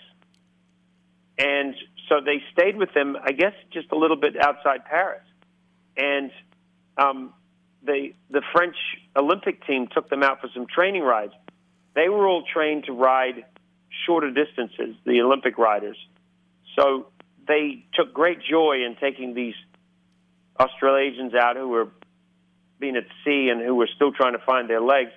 [SPEAKER 3] And so they stayed with them, I guess, just a little bit outside Paris. And um, they, the French Olympic team took them out for some training rides. They were all trained to ride shorter distances, the Olympic riders. So they took great joy in taking these Australasians out who were being at sea and who were still trying to find their legs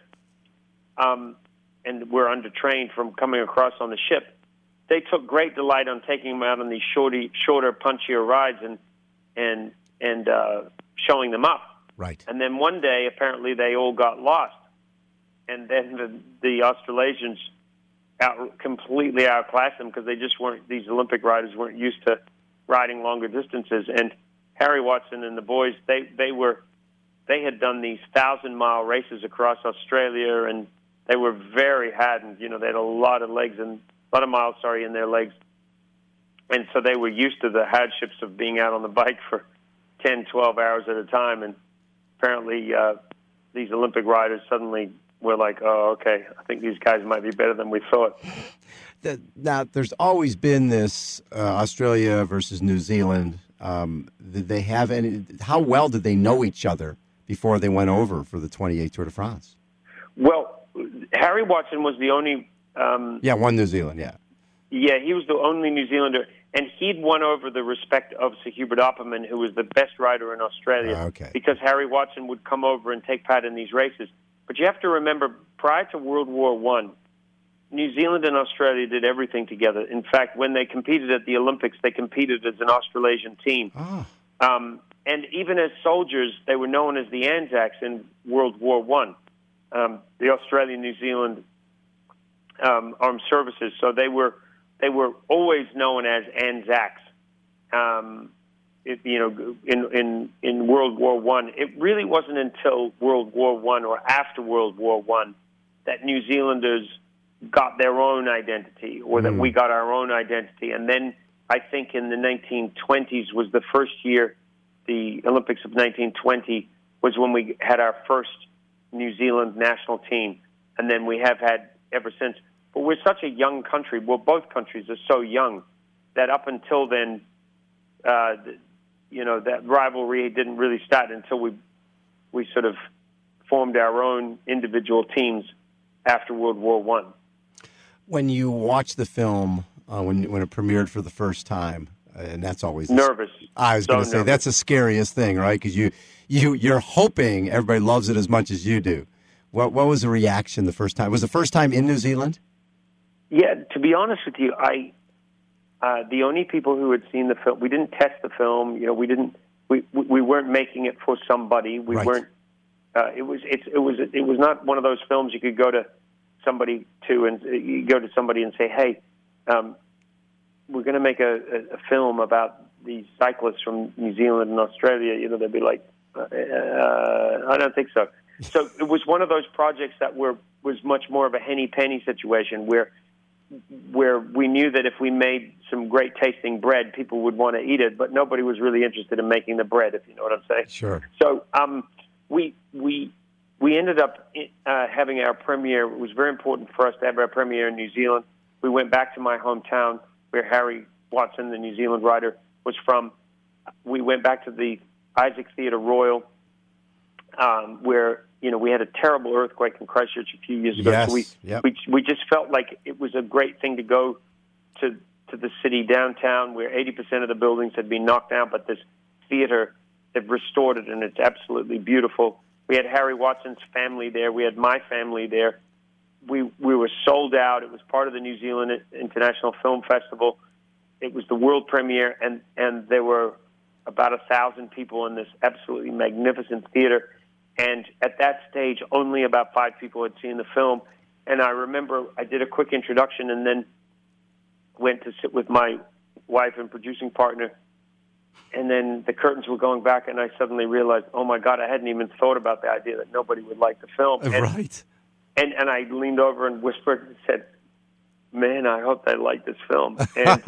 [SPEAKER 3] um, and were undertrained from coming across on the ship. They took great delight on taking them out on these shorty, shorter, punchier rides and and and uh, showing them up.
[SPEAKER 2] Right.
[SPEAKER 3] And then one day, apparently, they all got lost. And then the, the Australasians out, completely outclassed them because they just weren't, these Olympic riders weren't used to riding longer distances. And Harry Watson and the boys, they, they were, they had done these thousand-mile races across Australia, and they were very hardened. You know, they had a lot of legs and a lot of miles, sorry, in their legs. And so they were used to the hardships of being out on the bike for ten, twelve hours at a time. And apparently uh, these Olympic riders suddenly were like, oh, okay, I think these guys might be better than we thought.
[SPEAKER 2] Now, there's always been this uh, Australia versus New Zealand. Um, did they have any? How well did they know each other before they went over for the twenty-eight Tour de France?
[SPEAKER 3] Well, Harry Watson was the only... Um,
[SPEAKER 2] yeah, one New Zealand, yeah.
[SPEAKER 3] Yeah, he was the only New Zealander. And he'd won over the respect of Sir Hubert Opperman, who was the best rider in Australia,
[SPEAKER 2] uh, okay.
[SPEAKER 3] because Harry Watson would come over and take part in these races. But you have to remember, prior to World War One, New Zealand and Australia did everything together. In fact, when they competed at the Olympics, they competed as an Australasian team.
[SPEAKER 2] Oh.
[SPEAKER 3] Um, and even as soldiers, they were known as the Anzacs in World War One, um, the Australian-New Zealand um, Armed Services. So they were... They were always known as Anzacs. Um, it, you know, in in in World War One, it really wasn't until World War One or after World War One that New Zealanders got their own identity, or that
[SPEAKER 2] mm.
[SPEAKER 3] we got our own identity. And then I think in the nineteen twenties was the first year, the Olympics of nineteen twenty was when we had our first New Zealand national team, and then we have had ever since. But we're such a young country. Well, both countries are so young that up until then, uh, you know, that rivalry didn't really start until we we sort of formed our own individual teams after World War One.
[SPEAKER 2] When you watch the film, uh, when when it premiered for the first time, uh, and that's always
[SPEAKER 3] nervous.
[SPEAKER 2] I was
[SPEAKER 3] so
[SPEAKER 2] going to say
[SPEAKER 3] nervous.
[SPEAKER 2] That's the scariest thing, right? Because you you you're hoping everybody loves it as much as you do. What what was the reaction the first time? Was it the first time in New Zealand?
[SPEAKER 3] Yeah, to be honest with you, I uh, the only people who had seen the film, we didn't test the film. You know, we didn't we we weren't making it for somebody. We
[SPEAKER 2] Right.
[SPEAKER 3] weren't. Uh, it was it's it was it was not one of those films you could go to somebody to and you go to somebody and say, hey, um, we're going to make a, a, a film about these cyclists from New Zealand and Australia. You know, they'd be like, uh, uh, I don't think so. So it was one of those projects that were was much more of a henny penny situation where where we knew that if we made some great tasting bread, people would want to eat it, but nobody was really interested in making the bread, if you know what I'm saying.
[SPEAKER 2] Sure.
[SPEAKER 3] So um, we we we ended up uh, having our premiere. It was very important for us to have our premiere in New Zealand. We went back to my hometown where Harry Watson, the New Zealand writer, was from. We went back to the Isaac Theatre Royal, um, where you know we had a terrible earthquake in Christchurch a few years ago.
[SPEAKER 2] Yes.
[SPEAKER 3] So we,
[SPEAKER 2] Yep.
[SPEAKER 3] we we just felt like it was a great thing to go to to the city downtown, where eighty percent of the buildings had been knocked down, but this theater, they've restored it, and it's absolutely beautiful. We had Harry Watson's family there. We had my family there. We we were sold out. It was part of the New Zealand International Film Festival. It was the world premiere, and, and there were about a thousand people in this absolutely magnificent theater. And at that stage, only about five people had seen the film. And I remember I did a quick introduction and then went to sit with my wife and producing partner. And then the curtains were going back, and I suddenly realized, oh, my God, I hadn't even thought about the idea that nobody would like the film. And,
[SPEAKER 2] Right.
[SPEAKER 3] And, and I leaned over and whispered and said, man, I hope they like this film. And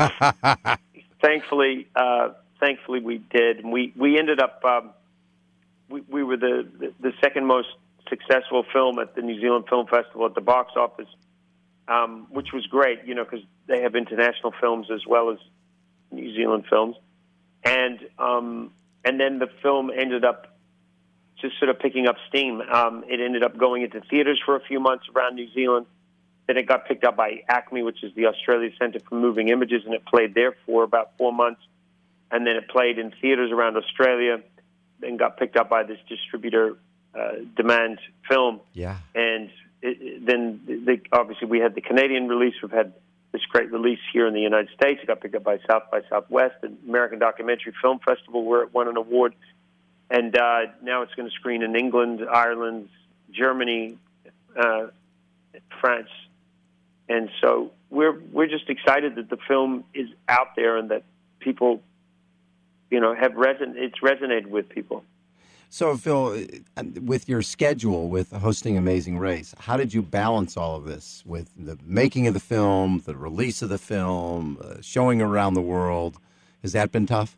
[SPEAKER 3] thankfully, uh, thankfully we did. And we, we ended up, um, we, we were the, the, the second most successful film at the New Zealand Film Festival at the box office, um, which was great, you know, because they have international films as well as New Zealand films. And um, and then the film ended up just sort of picking up steam. Um, it ended up going into theaters for a few months around New Zealand. Then it got picked up by ACME, which is the Australia Centre for Moving Images, and it played there for about four months. And then it played in theaters around Australia, then got picked up by this distributor, uh, Demand Film.
[SPEAKER 2] Yeah.
[SPEAKER 3] And it, it, then the, obviously we had the Canadian release. We've had this great release here in the United States. It got picked up by South by Southwest, the American Documentary Film Festival, where it won an award. And uh, now it's going to screen in England, Ireland, Germany, uh, France. And so we're we're just excited that the film is out there and that people, you know, have reson- it's resonated with people.
[SPEAKER 2] So, Phil, with your schedule with hosting Amazing Race, how did you balance all of this with the making of the film, the release of the film, uh, showing around the world? Has that been tough?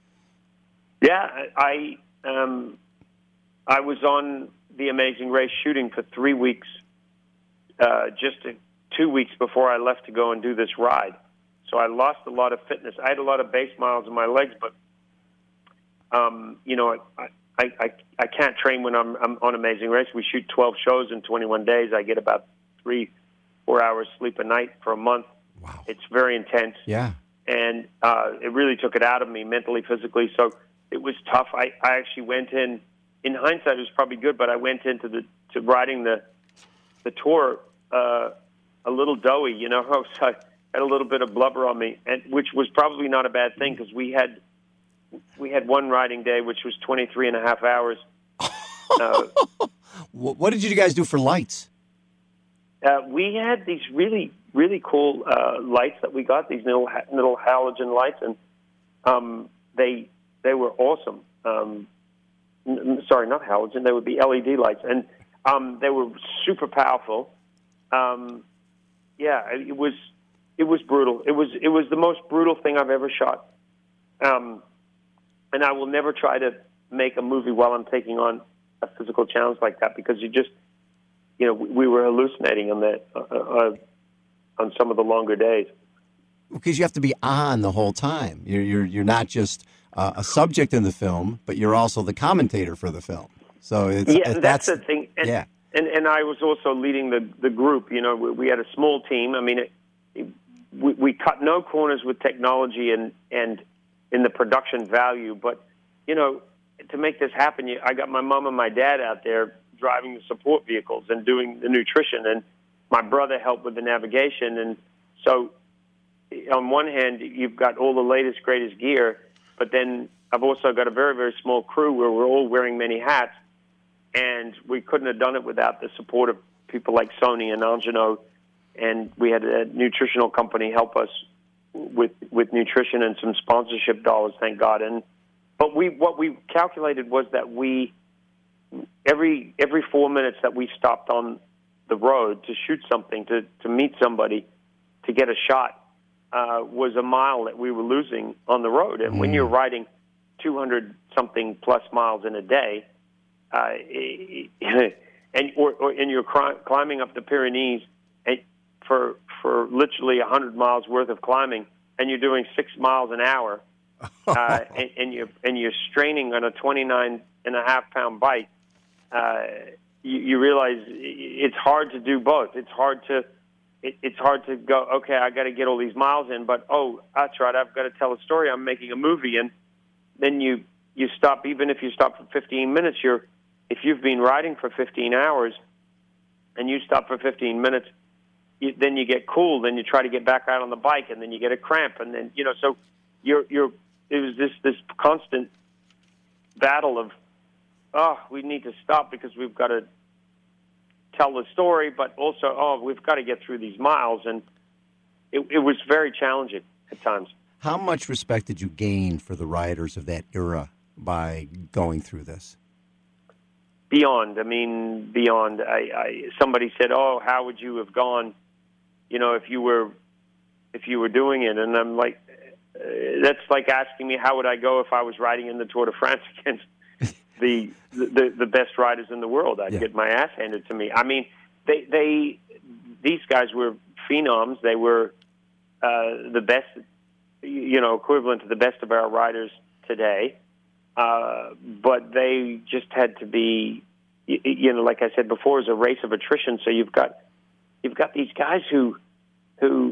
[SPEAKER 3] Yeah, I um, I was on the Amazing Race shooting for three weeks, uh, just to, two weeks before I left to go and do this ride. So I lost a lot of fitness. I had a lot of base miles in my legs, but um, you know, I. I, I, I can't train when I'm, I'm on Amazing Race. We shoot twelve shows in twenty-one days. I get about three, four hours sleep a night for a month.
[SPEAKER 2] Wow.
[SPEAKER 3] It's very intense.
[SPEAKER 2] Yeah.
[SPEAKER 3] And uh, it really took it out of me mentally, physically. So it was tough. I, I actually went in, in hindsight, it was probably good, but I went into the to riding the the tour uh, a little doughy, you know. So I had a little bit of blubber on me, and which was probably not a bad thing because we had We had one riding day, which was twenty-three and a half hours. Uh,
[SPEAKER 2] what did you guys do for lights?
[SPEAKER 3] uh, we had these really, really cool uh, lights that we got, these little little halogen lights, and um, they they were awesome. Um, n- sorry, not halogen; they would be L E D lights, and um, they were super powerful. Um, yeah, it was it was brutal. It was it was the most brutal thing I've ever shot. Um, And I will never try to make a movie while I'm taking on a physical challenge like that because you just, you know, we, we were hallucinating on that uh, uh, on some of the longer days.
[SPEAKER 2] Because you have to be on the whole time. You're you're you're not just uh, a subject in the film, but you're also the commentator for the film. So it's
[SPEAKER 3] yeah,
[SPEAKER 2] it,
[SPEAKER 3] that's,
[SPEAKER 2] that's
[SPEAKER 3] the thing. And,
[SPEAKER 2] yeah,
[SPEAKER 3] and and I was also leading the the group. You know, we, we had a small team. I mean, it, it, we we cut no corners with technology and and. in the production value, but you know, to make this happen, you, I got my mom and my dad out there driving the support vehicles and doing the nutrition, and my brother helped with the navigation. And so, on one hand, you've got all the latest, greatest gear, but then I've also got a very, very small crew where we're all wearing many hats, and we couldn't have done it without the support of people like Sony and Angino, and we had a nutritional company help us with with nutrition and some sponsorship dollars, thank God. And but we what we calculated was that we every every four minutes that we stopped on the road to shoot something, to, to meet somebody, to get a shot, uh, was a mile that we were losing on the road. And mm. when you're riding two hundred something plus miles in a day, uh, and or, or and you're cri- climbing up the Pyrenees and for for literally a hundred miles worth of climbing, and you're doing six miles an hour, uh, and, and you and you're straining on a twenty-nine and a half pound bike. Uh, you, you realize it's hard to do both. It's hard to it, it's hard to go, okay, I got to get all these miles in, but oh, that's right, I've got to tell a story. I'm making a movie, and then you you stop. Even if you stop for fifteen minutes, you're if you've been riding for fifteen hours, and you stop for fifteen minutes, you, then you get cool. Then you try to get back out on the bike, and then you get a cramp, and then you know. So you're you're it was this this constant battle of, oh, we need to stop because we've got to tell the story, but also, oh, we've got to get through these miles. And it, it was very challenging at times.
[SPEAKER 2] How much respect did you gain for the riders of that era by going through this?
[SPEAKER 3] Beyond. I mean, beyond. I, I somebody said, oh, how would you have gone, you know, if you were if you were doing it? And I'm like, uh, that's like asking me, how would I go if I was riding in the Tour de France against The, the the best riders in the world? I'd yeah. get my ass handed to me. I mean, they they these guys were phenoms. They were uh, the best, you know, equivalent to the best of our riders today. Uh, but they just had to be, you know, like I said before, it's a race of attrition. So you've got you've got these guys who who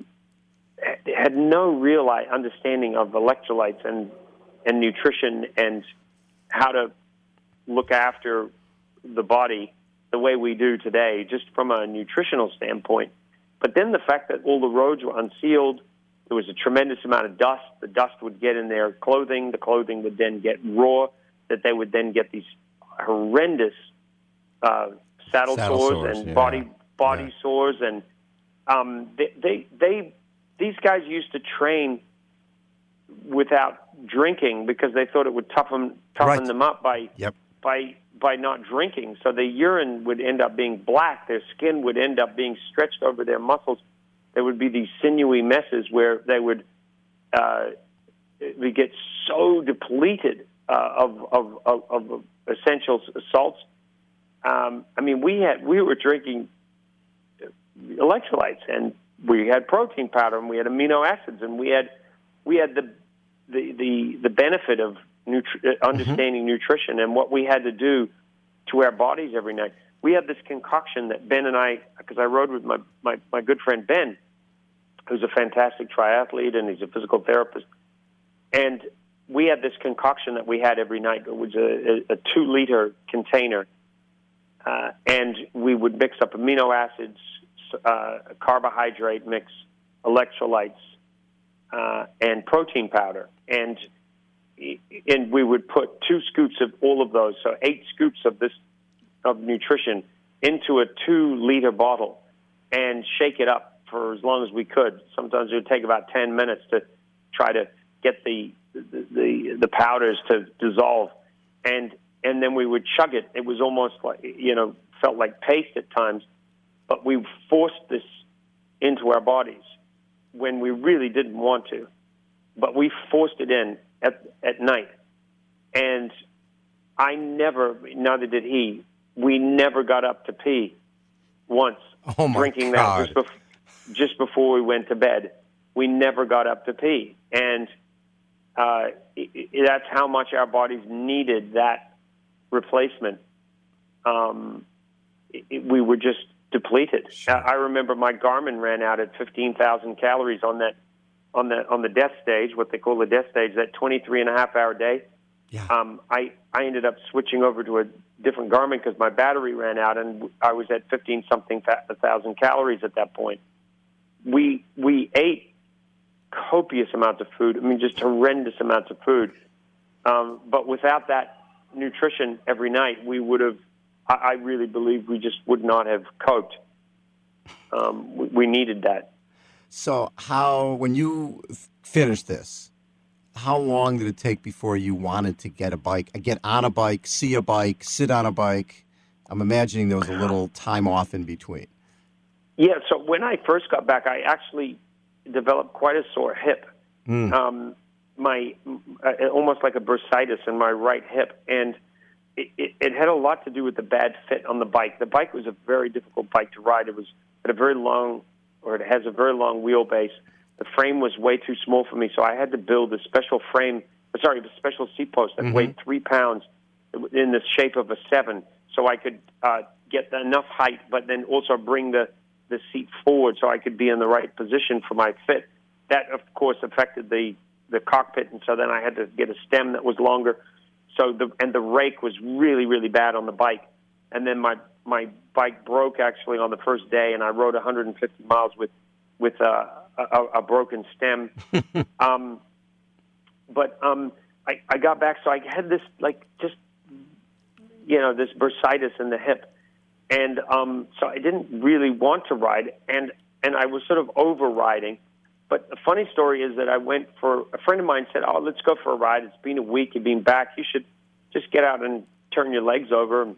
[SPEAKER 3] had no real understanding of electrolytes and and nutrition and how to look after the body the way we do today, just from a nutritional standpoint. But then the fact that all the roads were unsealed, there was a tremendous amount of dust. The dust would get in their clothing. The clothing would then get raw, that they would then get these horrendous uh, saddle, saddle sores, sores and yeah. body body yeah. sores. And um, they, they, they, these guys used to train without drinking because they thought it would toughen, toughen right. them up by...
[SPEAKER 2] Yep.
[SPEAKER 3] by by not drinking. So the urine would end up being black. Their skin would end up being stretched over their muscles. There would be these sinewy messes where they would uh, we get so depleted uh, of, of, of, of essential salts. Um, I mean, we had we were drinking electrolytes, and we had protein powder, and we had amino acids, and we had we had the the the, the benefit of Nutri- understanding mm-hmm. nutrition and what we had to do to our bodies every night. We had this concoction that Ben and I, because I rode with my, my, my good friend Ben, who's a fantastic triathlete and he's a physical therapist. And we had this concoction that we had every night. It was a, a, a two-liter container. Uh, and we would mix up amino acids, uh, carbohydrate mix, electrolytes, uh, and protein powder. And and we would put two scoops of all of those, so eight scoops of this of nutrition into a two-liter bottle and shake it up for as long as we could. Sometimes it would take about ten minutes to try to get the the, the, the powders to dissolve, and and then we would chug it. It was almost like, you know, felt like paste at times, but we forced this into our bodies when we really didn't want to, but we forced it in at at night. And I never, neither did he, we never got up to pee once.
[SPEAKER 2] Oh my
[SPEAKER 3] drinking
[SPEAKER 2] God.
[SPEAKER 3] that just, bef- just before we went to bed. We never got up to pee. And uh, it, it, that's how much our bodies needed that replacement. Um, it, it, we were just depleted. Sure. I, I remember my Garmin ran out at fifteen thousand calories on that on the on the death stage, what they call the death stage, that twenty-three and a half hour day.
[SPEAKER 2] Yeah.
[SPEAKER 3] Um, I, I ended up switching over to a different Garmin because my battery ran out, and I was at fifteen-something thousand calories at that point. We we ate copious amounts of food. I mean, just horrendous amounts of food. Um, but without that nutrition every night, we would have, I, I really believe we just would not have coped. Um, we, we needed that.
[SPEAKER 2] So how, when you f- finished this, how long did it take before you wanted to get a bike, get on a bike, see a bike, sit on a bike? I'm imagining there was a little time off in between.
[SPEAKER 3] Yeah, so when I first got back, I actually developed quite a sore hip. Mm. Um, my uh, almost like a bursitis in my right hip, and it, it, it had a lot to do with the bad fit on the bike. The bike was a very difficult bike to ride. It was at a very long, or it has a very long wheelbase. The frame was way too small for me, so I had to build a special frame, sorry, a special seat post that mm-hmm. weighed three pounds in the shape of a seven, so I could uh, get enough height, but then also bring the, the seat forward so I could be in the right position for my fit. That, of course, affected the, the cockpit, and so then I had to get a stem that was longer. So the and the rake was really, really bad on the bike. And then my my bike broke actually on the first day, and I rode one hundred fifty miles with with a, a, a broken stem. um, but um, I, I got back, so I had this like just you know this bursitis in the hip, and um, so I didn't really want to ride, and and I was sort of over riding. But the funny story is that I went for, a friend of mine said, oh, let's go for a ride. It's been a week. You've been back. You should just get out and turn your legs over.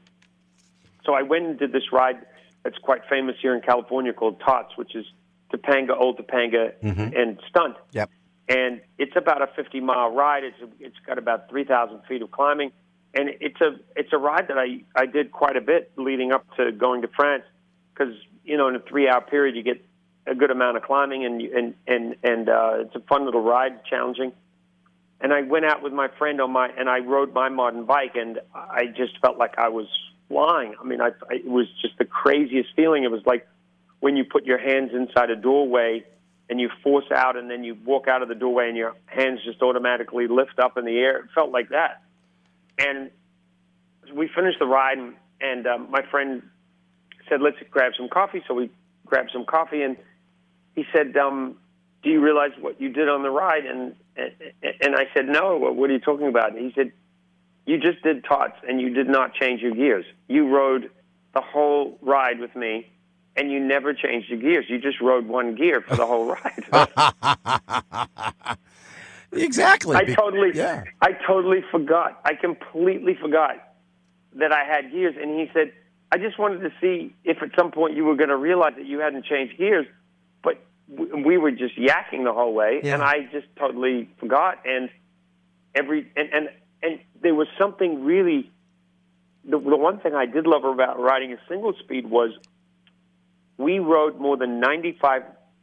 [SPEAKER 3] So I went and did this ride that's quite famous here in California called Tots, which is Topanga, Old Topanga, mm-hmm. and Stunt.
[SPEAKER 2] Yep.
[SPEAKER 3] And it's about a fifty-mile ride. It's a, it's got about three thousand feet of climbing. And it's a it's a ride that I, I did quite a bit leading up to going to France because, you know, in a three-hour period you get a good amount of climbing, and and and and uh, it's a fun little ride, challenging. And I went out with my friend on my, and I rode my modern bike, and I just felt like I was flying. I mean, I, I it was just the craziest feeling. It was like when you put your hands inside a doorway and you force out, and then you walk out of the doorway, and your hands just automatically lift up in the air. It felt like that. And we finished the ride, and, and um, my friend said, "Let's grab some coffee." So we grabbed some coffee, and he said, um, do you realize what you did on the ride? And and I said, no, what are you talking about? And he said, you just did Tots, and you did not change your gears. You rode the whole ride with me, and you never changed your gears. You just rode one gear for the whole ride.
[SPEAKER 2] Exactly.
[SPEAKER 3] I totally,
[SPEAKER 2] yeah.
[SPEAKER 3] I totally forgot. I completely forgot that I had gears. And he said, I just wanted to see if at some point you were going to realize that you hadn't changed gears. But we were just yakking the whole way, yeah. and I just totally forgot. And every and, and, and there was something really. The, the one thing I did love about riding a single speed was we rode more than ninety-five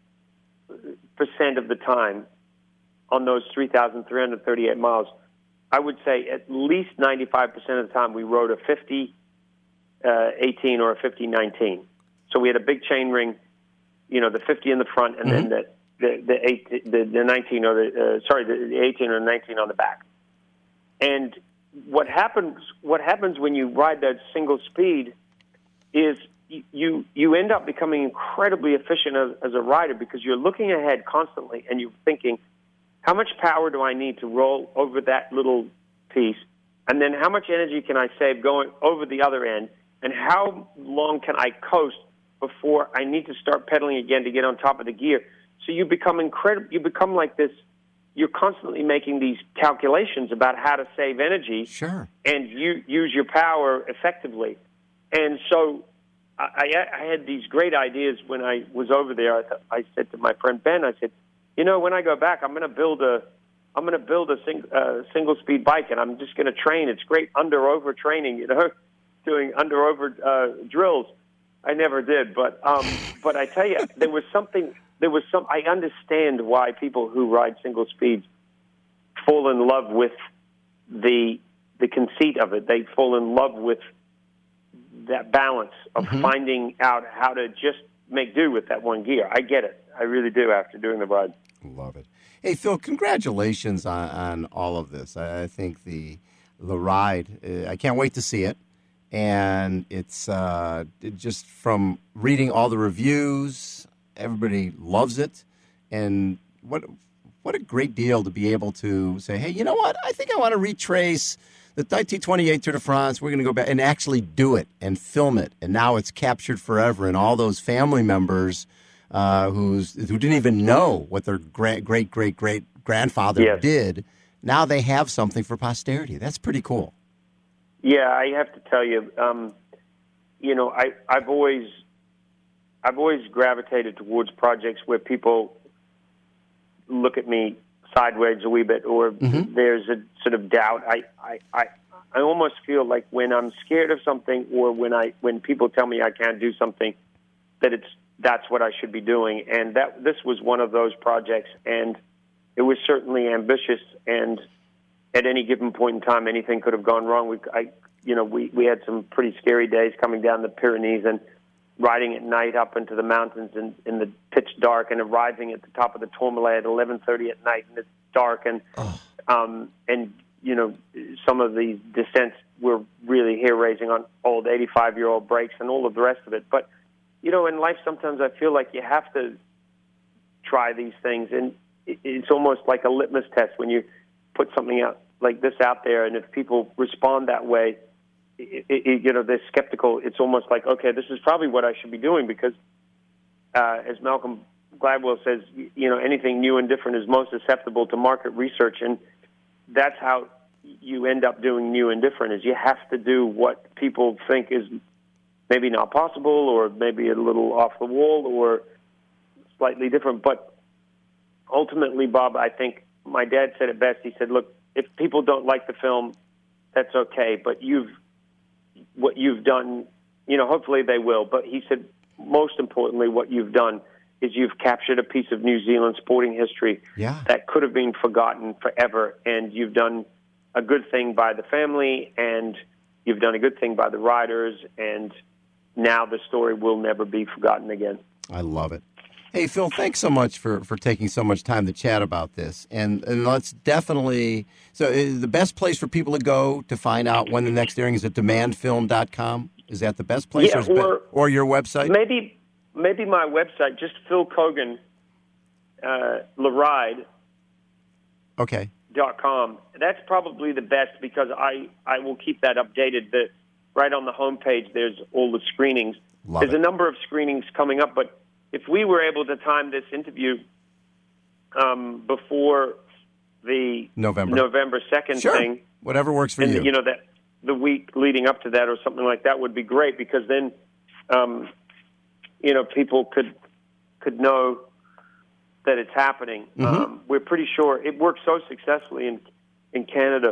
[SPEAKER 3] percent of the time on those three thousand three hundred thirty-eight miles. I would say at least ninety-five percent of the time we rode a fifty eighteen or a fifty nineteen. So we had a big chain ring. You know, the fifty in the front, and mm-hmm. then the the the, eight, the the nineteen or the uh, sorry the eighteen or nineteen on the back. And what happens what happens when you ride that single speed is you you end up becoming incredibly efficient as, as a rider because you're looking ahead constantly and you're thinking, how much power do I need to roll over that little piece, and then how much energy can I save going over the other end, and how long can I coast before I need to start pedaling again to get on top of the gear. So you become incredible. You become like this. You're constantly making these calculations about how to save energy,
[SPEAKER 2] sure,
[SPEAKER 3] and you use your power effectively. And so I, I, I had these great ideas when I was over there. I, th- I said to my friend Ben, I said, you know, when I go back, I'm going to build a, I'm going to build a sing, uh, single speed bike, and I'm just going to train. It's great under over training, you know, doing under over uh, drills. I never did, but um, but I tell you, there was something. There was some. I understand why people who ride single speeds fall in love with the the conceit of it. They fall in love with that balance of mm-hmm. finding out how to just make do with that one gear. I get it. I really do. After doing the ride,
[SPEAKER 2] love it. Hey, Phil, congratulations on, on all of this. I, I think the the ride. Uh, I can't wait to see it. And it's uh, it just from reading all the reviews, everybody loves it. And what what a great deal to be able to say, hey, you know what? I think I want to retrace the nineteen twenty-eight Tour de France. We're going to go back and actually do it and film it. And now it's captured forever. And all those family members uh, who's, who didn't even know what their great, great, great, great grandfather
[SPEAKER 3] yes.
[SPEAKER 2] did, now they have something for posterity. That's pretty cool.
[SPEAKER 3] Yeah, I have to tell you, um, you know, I, I've always, I've always gravitated towards projects where people look at me sideways a wee bit, or mm-hmm. there's a sort of doubt. I, I, I, I almost feel like when I'm scared of something, or when I, when people tell me I can't do something, that it's that's what I should be doing. And that this was one of those projects, and it was certainly ambitious. And at any given point in time, anything could have gone wrong. We, I, you know, we, we had some pretty scary days coming down the Pyrenees and riding at night up into the mountains in, in the pitch dark, and arriving at the top of the Tourmalet at eleven thirty at night, and it's dark. And
[SPEAKER 2] oh.
[SPEAKER 3] um, and you know, some of these descents were really hair raising on old eighty-five year old brakes and all of the rest of it. But you know, in life, sometimes I feel like you have to try these things, and it's almost like a litmus test when you put something out like this out there, and if people respond that way, it, it, you know, they're skeptical. It's almost like, okay, this is probably what I should be doing, because uh, as Malcolm Gladwell says, you know, anything new and different is most susceptible to market research, and that's how you end up doing new and different, is you have to do what people think is maybe not possible, or maybe a little off the wall, or slightly different. But ultimately, Bob, I think my dad said it best. He said, look, if people don't like the film, that's okay, but you've what you've done, you know, hopefully they will. But he said, most importantly, what you've done is you've captured a piece of New Zealand sporting history
[SPEAKER 2] yeah.
[SPEAKER 3] that could have been forgotten forever, and you've done a good thing by the family, and you've done a good thing by the riders, and now the story will never be forgotten again.
[SPEAKER 2] I love it. Hey, Phil, thanks so much for, for taking so much time to chat about this. And, and let's definitely, so is the best place for people to go to find out when the next airing is at demand film dot com? Is that the best place?
[SPEAKER 3] Yeah,
[SPEAKER 2] or,
[SPEAKER 3] or,
[SPEAKER 2] be, or your website?
[SPEAKER 3] Maybe maybe my website, just Phil Kogan, uh, Laride.
[SPEAKER 2] Okay.
[SPEAKER 3] Dot com. That's probably the best, because I, I will keep that updated. The, right on the homepage, there's all the screenings.
[SPEAKER 2] Love
[SPEAKER 3] there's
[SPEAKER 2] it.
[SPEAKER 3] a number of screenings coming up, but if we were able to time this interview um, before the
[SPEAKER 2] November
[SPEAKER 3] November second
[SPEAKER 2] sure.
[SPEAKER 3] thing,
[SPEAKER 2] whatever works for
[SPEAKER 3] and,
[SPEAKER 2] you,
[SPEAKER 3] you know, that the week leading up to that or something like that would be great, because then, um, you know, people could could know that it's happening.
[SPEAKER 2] Mm-hmm.
[SPEAKER 3] Um, we're pretty sure it works so successfully in in Canada.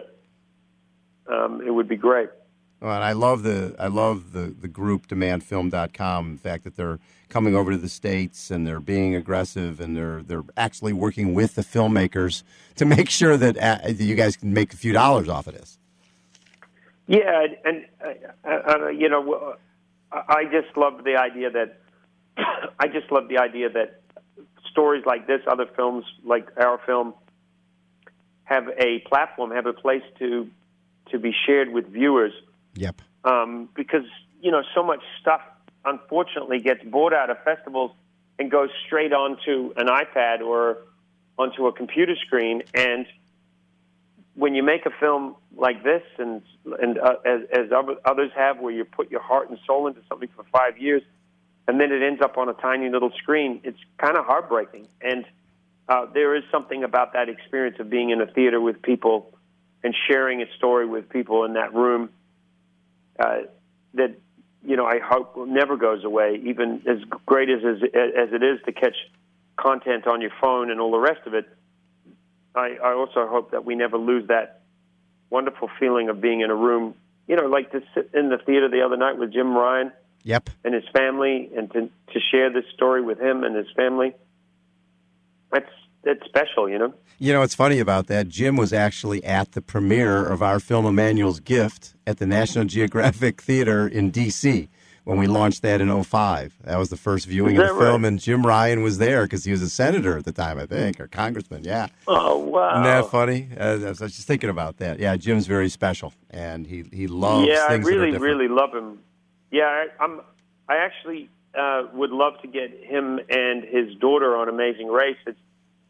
[SPEAKER 3] Um, it would be great.
[SPEAKER 2] Well, and I love the I love the, the group demand film dot com. The fact that they're coming over to the States and they're being aggressive, and they're they're actually working with the filmmakers to make sure that uh, you guys can make a few dollars off of this.
[SPEAKER 3] Yeah, and uh, uh, you know, I just love the idea that I just love the idea that stories like this, other films like our film, have a platform, have a place to to be shared with viewers.
[SPEAKER 2] Yep.
[SPEAKER 3] Um, because, you know, so much stuff, unfortunately, gets bought out of festivals and goes straight onto an iPad or onto a computer screen. And when you make a film like this, and and uh, as, as others have, where you put your heart and soul into something for five years, and then it ends up on a tiny little screen, it's kind of heartbreaking. And uh, there is something about that experience of being in a theater with people and sharing a story with people in that room uh, that, you know, I hope never goes away, even as great as, as as it is to catch content on your phone and all the rest of it. I, I also hope that we never lose that wonderful feeling of being in a room, you know, like to sit in the theater the other night with Jim Ryan.
[SPEAKER 2] Yep.
[SPEAKER 3] And his family, and to to share this story with him and his family. That's that's special, you know.
[SPEAKER 2] You know, what's funny about that, Jim was actually at the premiere of our film Emmanuel's Gift at the National Geographic Theater in D C when we launched that in oh five. That was the first viewing of the
[SPEAKER 3] right?
[SPEAKER 2] film, and Jim Ryan was there because he was a senator at the time, I think, or congressman, yeah.
[SPEAKER 3] Oh, wow.
[SPEAKER 2] Isn't that funny? Uh, I was just thinking about that. Yeah, Jim's very special, and he, he loves
[SPEAKER 3] yeah,
[SPEAKER 2] things
[SPEAKER 3] I really,
[SPEAKER 2] that are different.
[SPEAKER 3] really love him. Yeah, I, I'm. I actually uh, would love to get him and his daughter on Amazing Race. It's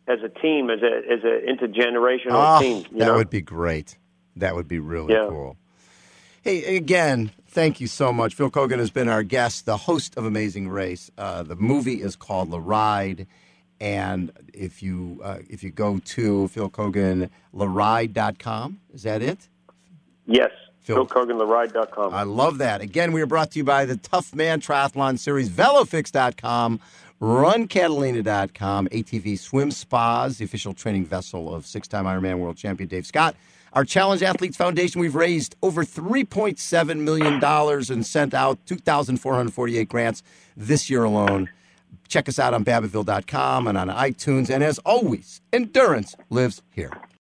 [SPEAKER 3] as a team, as a as an intergenerational
[SPEAKER 2] oh,
[SPEAKER 3] team. You
[SPEAKER 2] that
[SPEAKER 3] know?
[SPEAKER 2] would be great. That would be really
[SPEAKER 3] Yeah.
[SPEAKER 2] cool. Hey, again, thank you so much. Phil Keoghan has been our guest, the host of Amazing Race. Uh, the movie is called The Ride, and if you uh, if you go to Phil Keoghan, la ride dot com, is that it?
[SPEAKER 3] Yes,
[SPEAKER 2] Phil-
[SPEAKER 3] Phil Keoghan la ride dot com.
[SPEAKER 2] I love that. Again, we are brought to you by the Tough Man Triathlon Series, velofix dot com, run catalina dot com, A T V Swim Spas, the official training vessel of six-time Ironman world champion Dave Scott. Our Challenge Athletes Foundation, we've raised over three point seven million dollars and sent out two thousand four hundred forty-eight grants this year alone. Check us out on Babbittville dot com and on iTunes. And as always, endurance lives here.